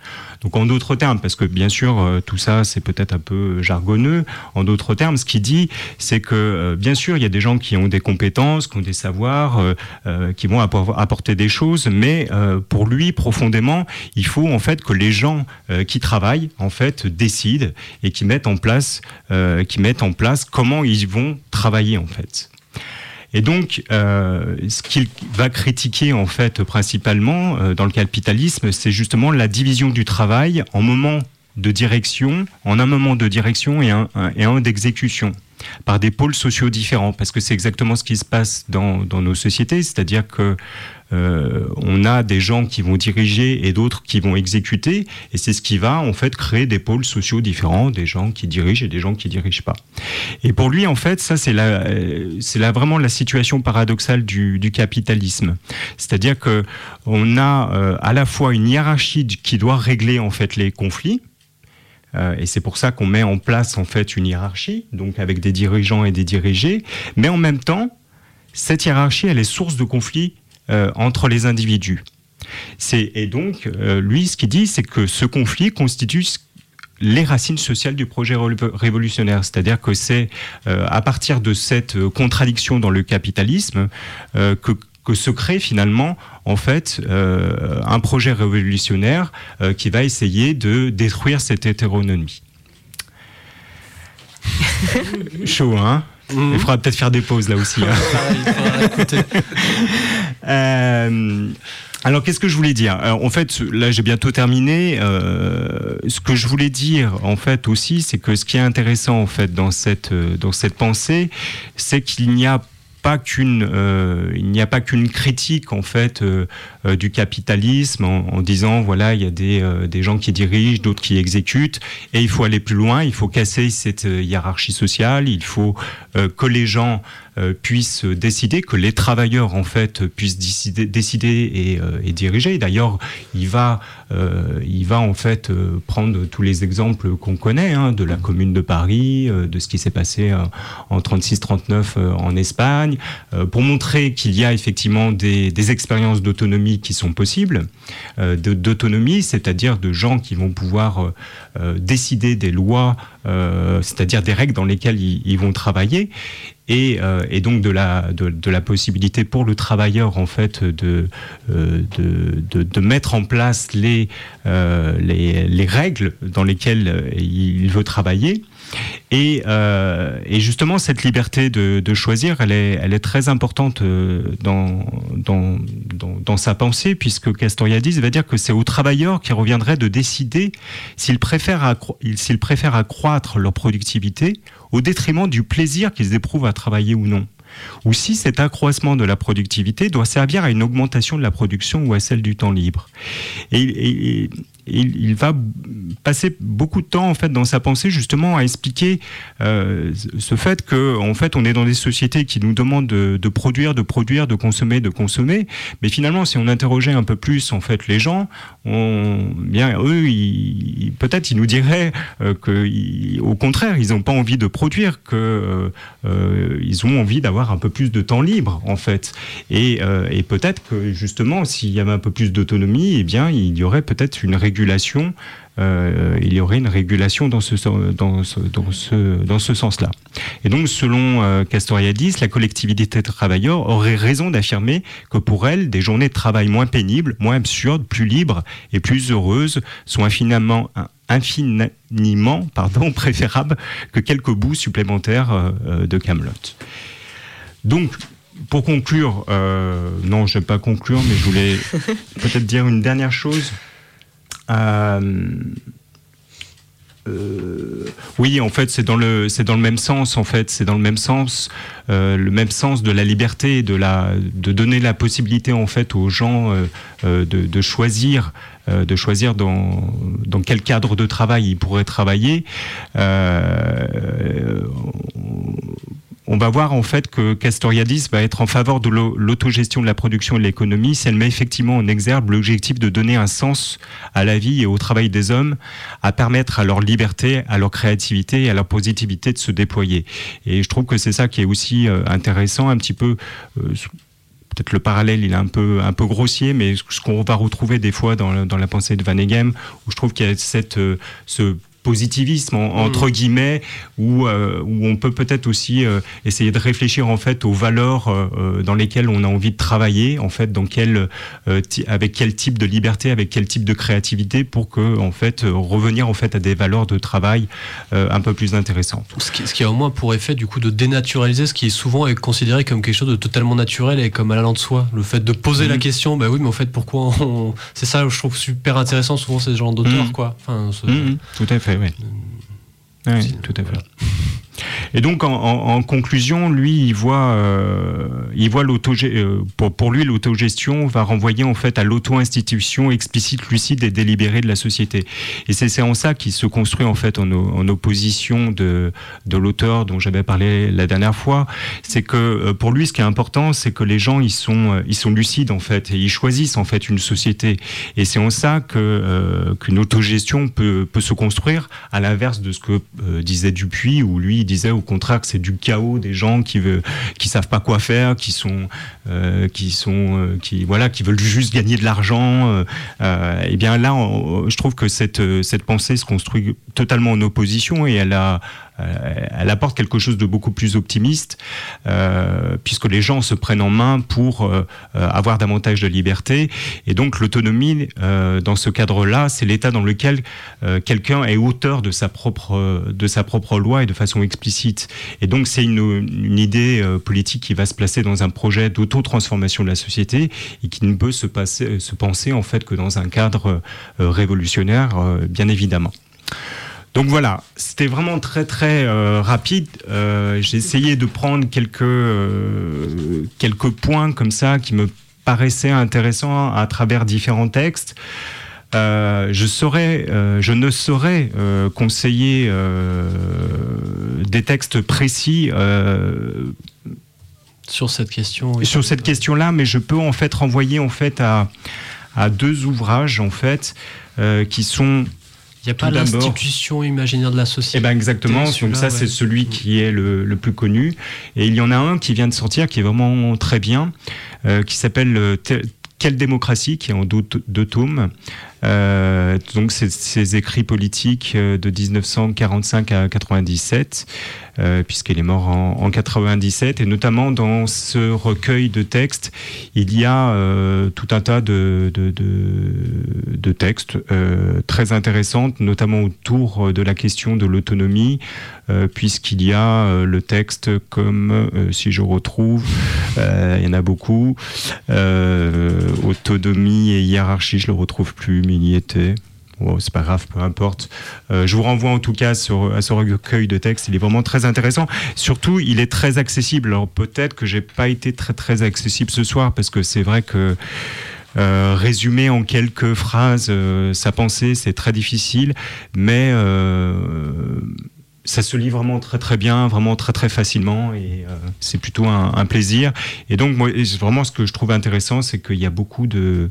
Donc en d'autres termes, parce que bien sûr euh, tout ça c'est peut-être un peu jargonneux, en d'autres termes ce qu'il dit c'est que euh, bien sûr il y a des gens qui ont des compétences, qui ont des savoirs, euh, euh, qui vont apporter des choses, mais euh, pour lui profondément il faut en fait que les gens euh, qui travaillent en fait décident et qui mettent en place, euh, qui mettent en place comment ils vont travailler en fait. Et donc, euh, ce qu'il va critiquer en fait principalement euh, dans le capitalisme, c'est justement la division du travail en moments de direction, en un moment de direction et un, un, et un d'exécution, par des pôles sociaux différents, parce que c'est exactement ce qui se passe dans, dans nos sociétés, c'est-à-dire que euh, on a des gens qui vont diriger et d'autres qui vont exécuter, et c'est ce qui va en fait créer des pôles sociaux différents, des gens qui dirigent et des gens qui dirigent pas. Et pour lui en fait, ça c'est la, c'est là vraiment la situation paradoxale du, du capitalisme, c'est-à-dire que on a euh, à la fois une hiérarchie qui doit régler en fait les conflits. Euh, et c'est pour ça qu'on met en place en fait une hiérarchie, donc avec des dirigeants et des dirigés. Mais en même temps, cette hiérarchie, elle est source de conflits euh, entre les individus. C'est, et donc, euh, lui, ce qu'il dit, c'est que ce conflit constitue les racines sociales du projet révolutionnaire. C'est-à-dire que c'est euh, à partir de cette contradiction dans le capitalisme euh, que que se crée finalement en fait euh, un projet révolutionnaire euh, qui va essayer de détruire cette hétéronomie. Chaud, hein ? Mmh. Il faudra peut-être faire des pauses là aussi. Hein. Il faudra écouter. euh, alors qu'est-ce que je voulais dire ? Alors, en fait, là j'ai bientôt terminé. Euh, ce que je voulais dire en fait aussi, c'est que ce qui est intéressant en fait dans cette dans cette pensée, c'est qu'il n'y a pas qu'une, euh, il n'y a pas qu'une critique en fait euh, euh, du capitalisme en, en disant voilà il y a des, euh, des gens qui dirigent, d'autres qui exécutent et il faut aller plus loin, il faut casser cette euh, hiérarchie sociale, il faut euh, que les gens euh, puissent décider, que les travailleurs en fait puissent décider, décider et, euh, et diriger. D'ailleurs il va, euh, il va en fait euh, prendre tous les exemples qu'on connaît hein, de la Commune de Paris, euh, de ce qui s'est passé euh, en trente-six trente-neuf euh, en Espagne. Euh, pour montrer qu'il y a effectivement des, des expériences d'autonomie qui sont possibles, euh, de, d'autonomie, c'est-à-dire de gens qui vont pouvoir euh, euh, décider des lois, euh, c'est-à-dire des règles dans lesquelles ils, ils vont travailler, et, euh, et donc de la, de, de la possibilité pour le travailleur en fait de, euh, de, de, de mettre en place les, euh, les, les règles dans lesquelles il veut travailler. Et, euh, et justement, cette liberté de, de choisir, elle est, elle est très importante dans, dans, dans, dans sa pensée, puisque Castoriadis va dire que c'est aux travailleurs qui reviendrait de décider s'ils préfèrent, accro- s'ils préfèrent accroître leur productivité au détriment du plaisir qu'ils éprouvent à travailler ou non. Ou si cet accroissement de la productivité doit servir à une augmentation de la production ou à celle du temps libre. Et, et, et il, il va passer beaucoup de temps en fait dans sa pensée justement à expliquer euh, ce fait que en fait on est dans des sociétés qui nous demandent de, de produire, de produire, de consommer, de consommer. Mais finalement, si on interrogeait un peu plus en fait les gens, on, bien eux, ils, peut-être ils nous diraient euh, que, ils, au contraire, ils n'ont pas envie de produire, que euh, ils ont envie d'avoir un peu plus de temps libre en fait. Et, euh, et peut-être que justement, s'il y avait un peu plus d'autonomie, eh bien, il y aurait peut-être une régulation. Euh, il y aurait une régulation dans ce, dans ce, dans ce, dans ce sens-là. Et donc, selon euh, Castoriadis, la collectivité des travailleurs aurait raison d'affirmer que pour elle, des journées de travail moins pénibles, moins absurdes, plus libres et plus heureuses sont infiniment, infiniment pardon, préférables que quelques bouts supplémentaires euh, de Kaamelott. Donc, pour conclure, euh, non, je ne vais pas conclure, mais je voulais peut-être dire une dernière chose. Euh, euh, oui, en fait, c'est dans le c'est dans le même sens. En fait, c'est dans le même sens, euh, le même sens de la liberté, de la de donner la possibilité en fait aux gens euh, euh, de, de choisir, euh, de choisir dans dans quel cadre de travail ils pourraient travailler. Euh, On va voir en fait que Castoriadis va être en faveur de l'autogestion de la production et de l'économie si elle met effectivement en exergue l'objectif de donner un sens à la vie et au travail des hommes, à permettre à leur liberté, à leur créativité et à leur positivité de se déployer. Et je trouve que c'est ça qui est aussi intéressant, un petit peu... Euh, peut-être le parallèle il est un peu un peu grossier, mais ce qu'on va retrouver des fois dans, dans la pensée de Van Hegem, où je trouve qu'il y a cette ce positivisme en, entre guillemets, où, euh, où on peut peut-être aussi euh, essayer de réfléchir en fait aux valeurs euh, dans lesquelles on a envie de travailler, en fait, dans quel, euh, t- avec quel type de liberté, avec quel type de créativité, pour que en fait euh, revenir en fait à des valeurs de travail euh, un peu plus intéressantes. Ce qui, ce qui a au moins pour effet du coup de dénaturaliser ce qui est souvent est considéré comme quelque chose de totalement naturel et comme allant de soi. Le fait de poser mmh. la question, bah oui, mais en fait pourquoi on... c'est ça, je trouve super intéressant souvent ces genres d'auteurs, mmh. quoi. Enfin, ce... mmh. Tout à fait. Oui, oui, tout à fait. Voilà. Et donc, en, en, en conclusion, lui, il voit, euh, il voit l'auto, euh, pour, pour lui, l'autogestion va renvoyer en fait à l'auto-institution explicite, lucide et délibérée de la société. Et c'est, c'est en ça qu'il se construit en fait en, en opposition de, de l'auteur dont j'avais parlé la dernière fois. C'est que pour lui, ce qui est important, c'est que les gens, ils sont, ils sont lucides en fait, et ils choisissent en fait une société. Et c'est en ça que euh, qu'une autogestion peut, peut se construire, à l'inverse de ce que euh, disait Dupuis, où lui, il disait au contraire que c'est du chaos, des gens qui veulent, qui savent pas quoi faire, qui sont, euh, qui sont, euh, qui voilà, qui veulent juste gagner de l'argent. Euh, euh, et bien là, on, je trouve que cette cette pensée se construit totalement en opposition et elle a elle apporte quelque chose de beaucoup plus optimiste, euh, puisque les gens se prennent en main pour euh, avoir davantage de liberté. Et donc l'autonomie, euh, dans ce cadre-là, c'est l'état dans lequel euh, quelqu'un est auteur de sa propre, de sa propre loi et de façon explicite. Et donc c'est une, une idée euh, politique qui va se placer dans un projet d'auto-transformation de la société et qui ne peut se, passer, se penser en fait que dans un cadre euh, révolutionnaire, euh, bien évidemment. Donc voilà, c'était vraiment très très euh, rapide. Euh, j'ai essayé de prendre quelques, euh, quelques points comme ça qui me paraissaient intéressants à travers différents textes. Euh, je, saurais, euh, je ne saurais euh, conseiller euh, des textes précis euh, sur cette question. Oui. Sur cette question-là, mais je peux en fait renvoyer en fait à, à deux ouvrages en fait euh, qui sont... Il n'y a pas l'institution imaginaire de la société. Eh ben exactement, donc ça ouais. c'est celui qui est le, le plus connu. Et il y en a un qui vient de sortir, qui est vraiment très bien, euh, qui s'appelle euh, Quelle démocratie, qui est en deux, deux tomes. Euh, donc c'est ses écrits politiques de dix-neuf cent quarante-cinq à quatre-vingt-dix-sept, euh, puisqu'il est mort en, en quatre-vingt-dix-sept, et notamment dans ce recueil de textes, il y a euh, tout un tas de, de, de, de textes euh, très intéressants, notamment autour de la question de l'autonomie, euh, puisqu'il y a euh, le texte comme, euh, si je retrouve, euh, il y en a beaucoup, euh, autonomie et hiérarchie, je le retrouve plus, mais il y était. Bon, c'est pas grave, peu importe. Euh, je vous renvoie en tout cas sur, à ce recueil de textes. Il est vraiment très intéressant. Surtout, il est très accessible. Alors peut-être que j'ai pas été très très accessible ce soir, parce que c'est vrai que euh, résumer en quelques phrases euh, sa pensée, c'est très difficile, mais euh, ça se lit vraiment très très bien, vraiment très très facilement, et euh, c'est plutôt un, un plaisir. Et donc moi, vraiment, ce que je trouve intéressant, c'est qu'il y a beaucoup de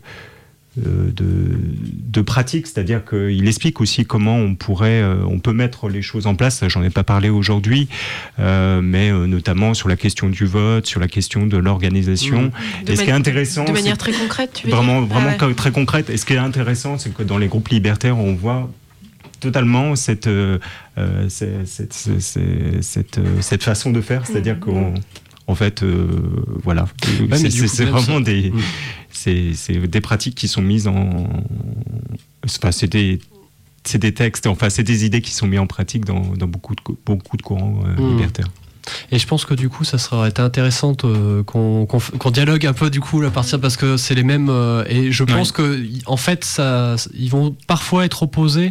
De, de pratique, c'est-à-dire qu'il explique aussi comment on pourrait, euh, on peut mettre les choses en place. J'en ai pas parlé aujourd'hui, euh, mais euh, notamment sur la question du vote, sur la question de l'organisation. De Et ce qui est intéressant, de manière très concrète, tu veux vraiment, dire vraiment ah ouais. très concrète. Et ce qui est intéressant, c'est que dans les groupes libertaires, on voit totalement cette euh, cette, cette, cette, cette cette façon de faire, c'est-à-dire mmh. qu'on En fait, euh, voilà, ouais, c'est, c'est, c'est vraiment ça. des, mmh. c'est, c'est des pratiques qui sont mises en, enfin, c'est des, c'est des textes, enfin, c'est des idées qui sont mises en pratique dans, dans beaucoup de, beaucoup de courants euh, mmh. libertaires. Et je pense que du coup, ça serait été intéressant euh, qu'on, qu'on, qu'on dialogue un peu du coup à partir, parce que c'est les mêmes, euh, et je pense ouais. que en fait, ça, ils vont parfois être opposés.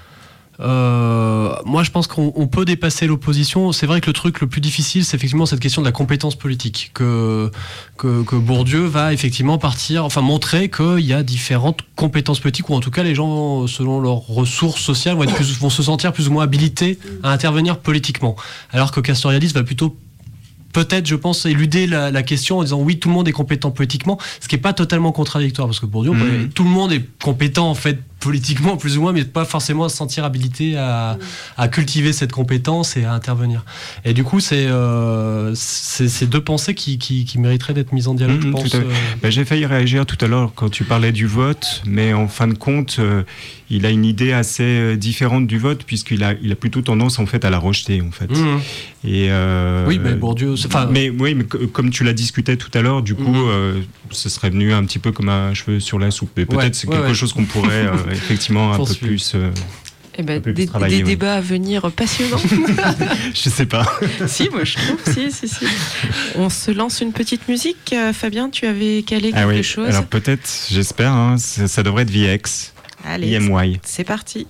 Euh, moi je pense qu'on on peut dépasser l'opposition. C'est vrai que le truc le plus difficile, c'est effectivement cette question de la compétence politique, que, que, que Bourdieu va effectivement partir, enfin montrer qu'il y a différentes compétences politiques, ou en tout cas les gens selon leurs ressources sociales vont, être plus, vont se sentir plus ou moins habilités à intervenir politiquement, alors que Castoriadis va plutôt peut-être, je pense, éluder la, la question en disant oui, tout le monde est compétent politiquement, ce qui n'est pas totalement contradictoire, parce que Bourdieu, mmh. tout le monde est compétent en fait politiquement plus ou moins, mais pas forcément se sentir habilité à, à cultiver cette compétence et à intervenir. Et du coup, c'est euh, c'est ces deux pensées qui, qui, qui mériteraient d'être mises en dialogue, mmh, je pense. Euh... Ben, j'ai failli réagir tout à l'heure quand tu parlais du vote, mais en fin de compte, euh, il a une idée assez différente du vote, puisqu'il a, il a plutôt tendance en fait à la rejeter, en fait. Mmh. Et euh, oui, mais Bourdieu... Enfin... Mais, oui, mais comme tu l'as discuté tout à l'heure, du coup, mmh. euh, ce serait venu un petit peu comme un cheveu sur la soupe. Et peut-être ouais, c'est quelque ouais, chose ouais. qu'on pourrait euh, effectivement un peu plus... Euh, Eh ben, des, des oui. débats à venir passionnants. Je sais pas. Si, moi je trouve. Si, si, si. On se lance une petite musique. Euh, Fabien, tu avais calé quelque ah oui. chose. Alors peut-être, j'espère, hein, ça, ça devrait être V X. Allez, I M Y. C'est parti.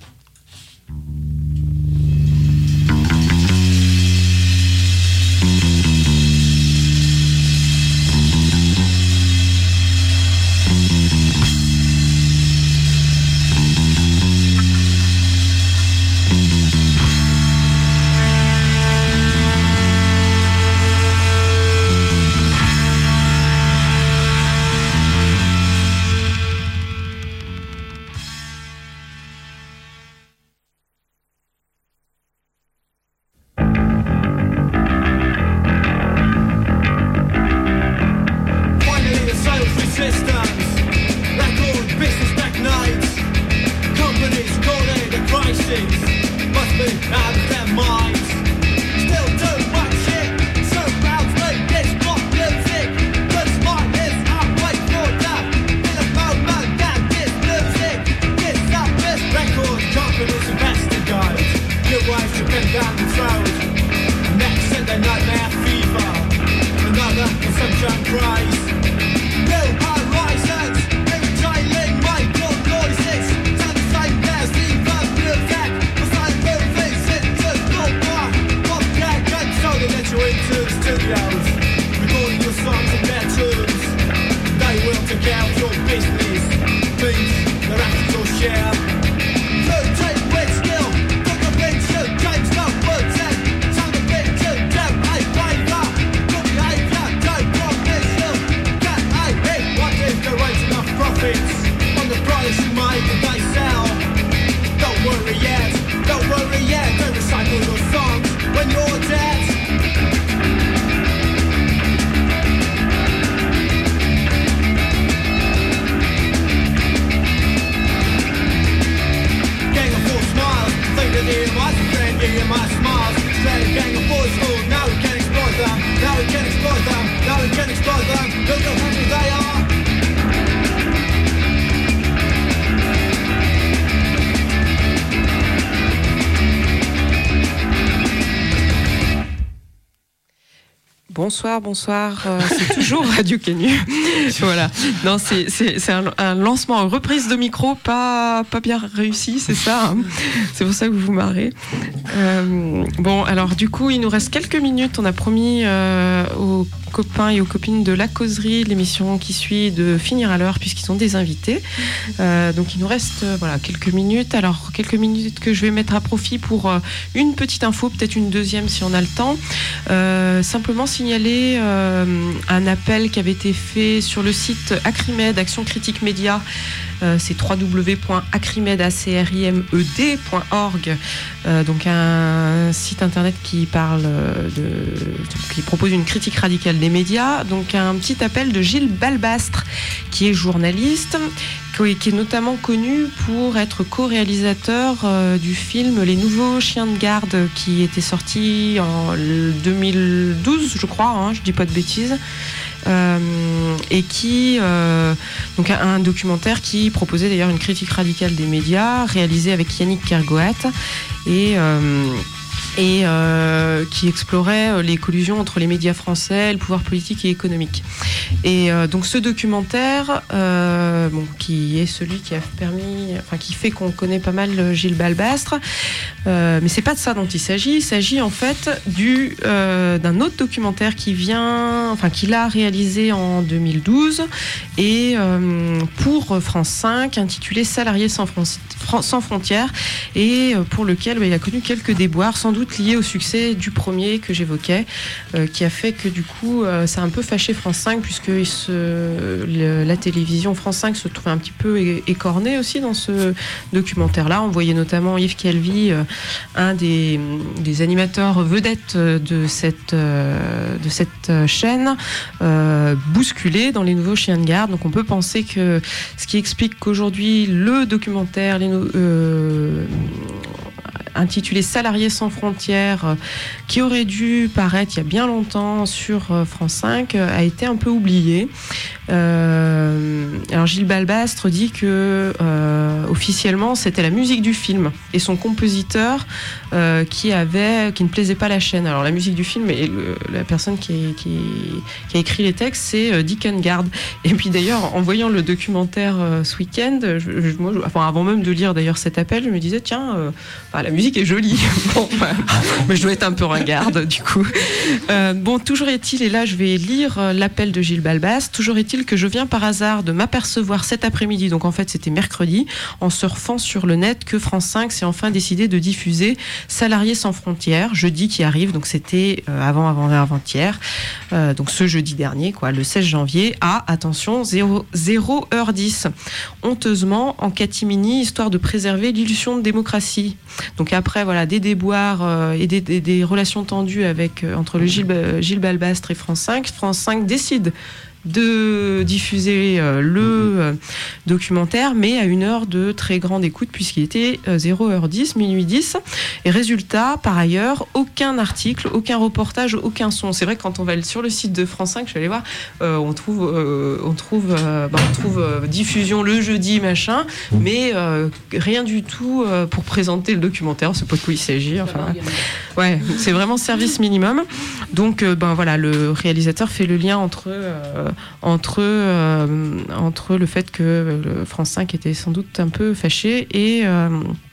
Bonsoir, bonsoir. Euh, c'est toujours Radio Canu. Voilà. Non, c'est, c'est, c'est un, un lancement, une reprise de micro pas, pas bien réussi, c'est ça. Hein. C'est pour ça que vous vous marrez. Euh, bon, alors du coup, il nous reste quelques minutes. On a promis euh, aux copains et aux copines de La Causerie, l'émission qui suit, de finir à l'heure puisqu'ils ont des invités. Euh, donc il nous reste euh, voilà, quelques minutes. Alors, quelques minutes que je vais mettre à profit pour euh, une petite info, peut-être une deuxième si on a le temps. Euh, simplement signaler euh, un appel qui avait été fait sur le site Acrimed, Action Critique Média. Euh, c'est w w w point acrimed point org, euh, donc un site internet qui parle de, qui propose une critique radicale des médias. Donc un petit appel de Gilles Balbastre, qui est journaliste, qui est notamment connu pour être co-réalisateur euh, du film Les Nouveaux Chiens de Garde, qui était sorti en deux mille douze, je crois, hein, je dis pas de bêtises. Euh, et qui euh, donc un, un documentaire qui proposait d'ailleurs une critique radicale des médias, réalisé avec Yannick Kergoat et euh, et euh, qui explorait les collusions entre les médias français, le pouvoir politique et économique. Et euh, donc ce documentaire, euh, bon, qui est celui qui a permis, enfin qui fait qu'on connaît pas mal Gilles Balbastre, euh, mais c'est pas de ça dont il s'agit. Il s'agit en fait du euh, d'un autre documentaire qui vient, enfin qu'il a réalisé en deux mille douze et euh, pour France cinq, intitulé Salariés sans, fron- sans frontières et pour lequel bah, il a connu quelques déboires, sans doute liés au succès du premier que j'évoquais, euh, qui a fait que du coup euh, ça a un peu fâché France cinq puisque il se, le, la télévision France cinq se trouvait un petit peu é- écornée aussi dans ce documentaire-là. On voyait notamment Yves Calvi, euh, un des, des animateurs vedettes de cette, euh, de cette chaîne, euh, bousculé dans les nouveaux chiens de garde. Donc on peut penser que ce qui explique qu'aujourd'hui le documentaire les no- euh, intitulé Salariés sans frontières, euh, qui aurait dû paraître il y a bien longtemps sur euh, France cinq, euh, a été un peu oublié. Euh, alors Gilles Balbastre dit que euh, officiellement c'était la musique du film et son compositeur euh, qui avait qui ne plaisait pas à la chaîne. Alors la musique du film et le, la personne qui, est, qui, qui a écrit les textes, c'est euh, Dick Engard. Et puis d'ailleurs en voyant le documentaire euh, ce week-end, je, je, moi, je, enfin avant même de lire d'ailleurs cet appel, je me disais tiens euh, bah, la musique est jolie. Bon, bah, mais je dois être un peu ringarde du coup. Euh, bon toujours est-il, et là je vais lire euh, l'appel de Gilles Balbastre. Toujours est-il que je viens par hasard de m'apercevoir cet après-midi, donc en fait c'était mercredi, en surfant sur le net, que France cinq s'est enfin décidé de diffuser Salariés sans frontières, jeudi qui arrive, donc c'était euh, avant, avant, avant-hier, euh, donc ce jeudi dernier, quoi, le seize janvier, à, attention, zéro heure dix. Honteusement, en catimini, histoire de préserver l'illusion de démocratie. Donc après, voilà, des déboires euh, et des, des, des relations tendues avec, euh, entre le Gilles, Gilles Balbastre et France cinq, France cinq décide de diffuser euh, le euh, documentaire, mais à une heure de très grande écoute, puisqu'il était euh, zéro heure dix, minuit dix. Et résultat, par ailleurs, aucun article, aucun reportage, aucun son. C'est vrai que quand on va sur le site de France cinq, je suis allée voir, euh, on trouve, euh, on trouve, euh, bah, on trouve euh, diffusion le jeudi, machin, mais euh, rien du tout euh, pour présenter le documentaire. C'est pas de quoi il s'agit. Enfin, ouais, c'est vraiment service minimum. Donc, euh, ben voilà, le réalisateur fait le lien entre euh, entre euh, entre le fait que le France cinq était sans doute un peu fâché et euh,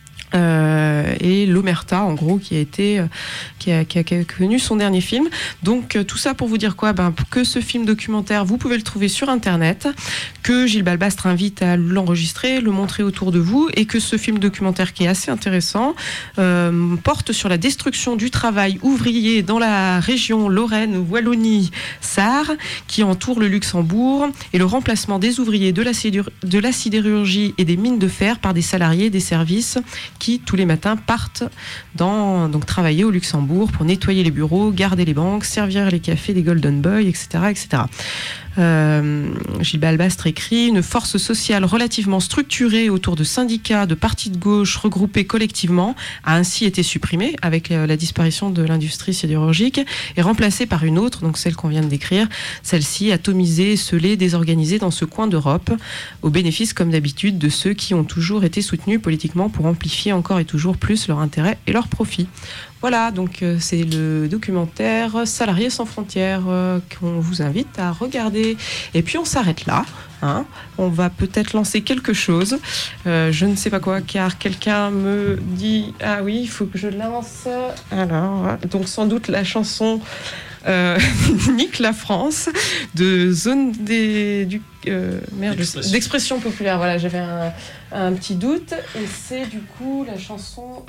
Euh, et l'omerta en gros qui a été qui a, qui a connu son dernier film. Donc euh, tout ça pour vous dire quoi, ben, que ce film documentaire vous pouvez le trouver sur internet, que Gilles Balbastre invite à l'enregistrer, le montrer autour de vous, et que ce film documentaire qui est assez intéressant euh, porte sur la destruction du travail ouvrier dans la région Lorraine, Wallonie, Sarre qui entoure le Luxembourg, et le remplacement des ouvriers de la, sidér- de la sidérurgie et des mines de fer par des salariés des services qui tous les matins partent dans, donc travailler au Luxembourg pour nettoyer les bureaux, garder les banques, servir les cafés des Golden Boys, et cetera, et cetera. Euh, Gilles Balbastre écrit: une force sociale relativement structurée autour de syndicats, de partis de gauche regroupés collectivement a ainsi été supprimée avec la, la disparition de l'industrie sidérurgique et remplacée par une autre, donc celle qu'on vient de décrire, celle-ci atomisée, scellée, désorganisée dans ce coin d'Europe, au bénéfice comme d'habitude de ceux qui ont toujours été soutenus politiquement pour amplifier encore et toujours plus leur intérêt et leur profit. Voilà, donc euh, c'est le documentaire Salariés sans frontières euh, qu'on vous invite à regarder. Et puis on s'arrête là, hein. On va peut-être lancer quelque chose, euh, je ne sais pas quoi, car quelqu'un me dit « Ah oui, il faut que je lance... » Alors, donc sans doute la chanson euh, Nique la France de Zone des... Du, euh, merde, d'expression. d'expression populaire. Voilà, j'avais un, un petit doute. Et c'est du coup la chanson...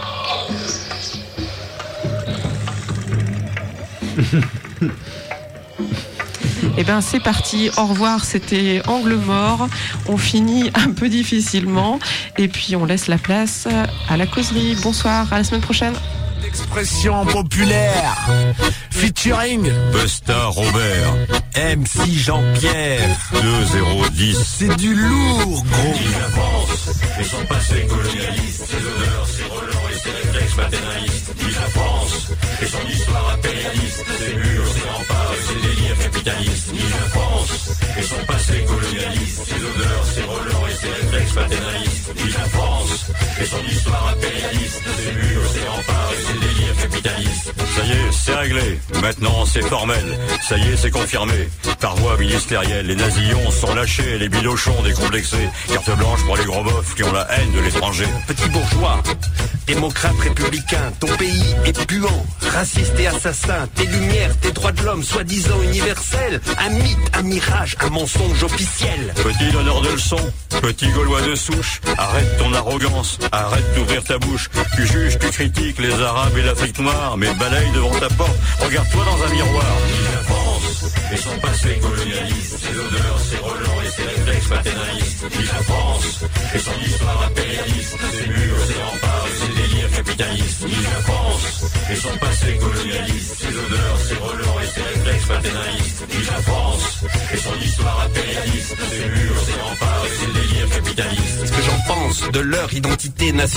Eh bien c'est parti, au revoir, c'était Angle Mort, on finit un peu difficilement et puis on laisse la place à la causerie. Bonsoir, à la semaine prochaine. Expression populaire, featuring Busta Robert, M C Jean-Pierre, deux zéro dix. C'est du lourd, gros. Ils la pensent, et son passé colonialiste, ses odeurs, ses relents et ses réflexes maternalistes. Ils la pensent, et son histoire impérialiste, ses murs, ses remparts et ses délires capitalistes. Ils la pensent, et son passé colonialiste, ses odeurs, ses relents et ses réflexes paternalistes. Ils la pensent, et son histoire impérialiste, ses murs, ses remparts et ses délire capitaliste. Ça y est, c'est réglé. Maintenant, c'est formel. Ça y est, c'est confirmé. Par voie ministérielle, les nazillons sont lâchés, les bidochons décomplexés. Carte blanche pour les gros bofs qui ont la haine de l'étranger. Petit bourgeois, démocrate républicain, ton pays est puant, raciste et assassin. Tes lumières, tes droits de l'homme, soi-disant universels. Un mythe, un mirage, un mensonge officiel. Petit donneur de leçons, petit gaulois de de souche. Arrête ton arrogance, arrête d'ouvrir ta bouche. Tu juges, tu critiques les Arabes et l'Afrique noire, mais balaye devant ta porte, regarde-toi dans un miroir. Dis la France et son passé colonialiste, ses odeurs, ses relents et ses réflexes paternalistes. Dis la France et son histoire impérialiste, ses murs, ses remparts et ses délires capitalistes. Dis la France et son passé colonialiste, ses odeurs, ses relents et ses réflexes paternalistes. Dis la France et son histoire impérialiste, ses murs, ses remparts et ses délires capitalistes. Ce que j'en pense de leur identité nationale.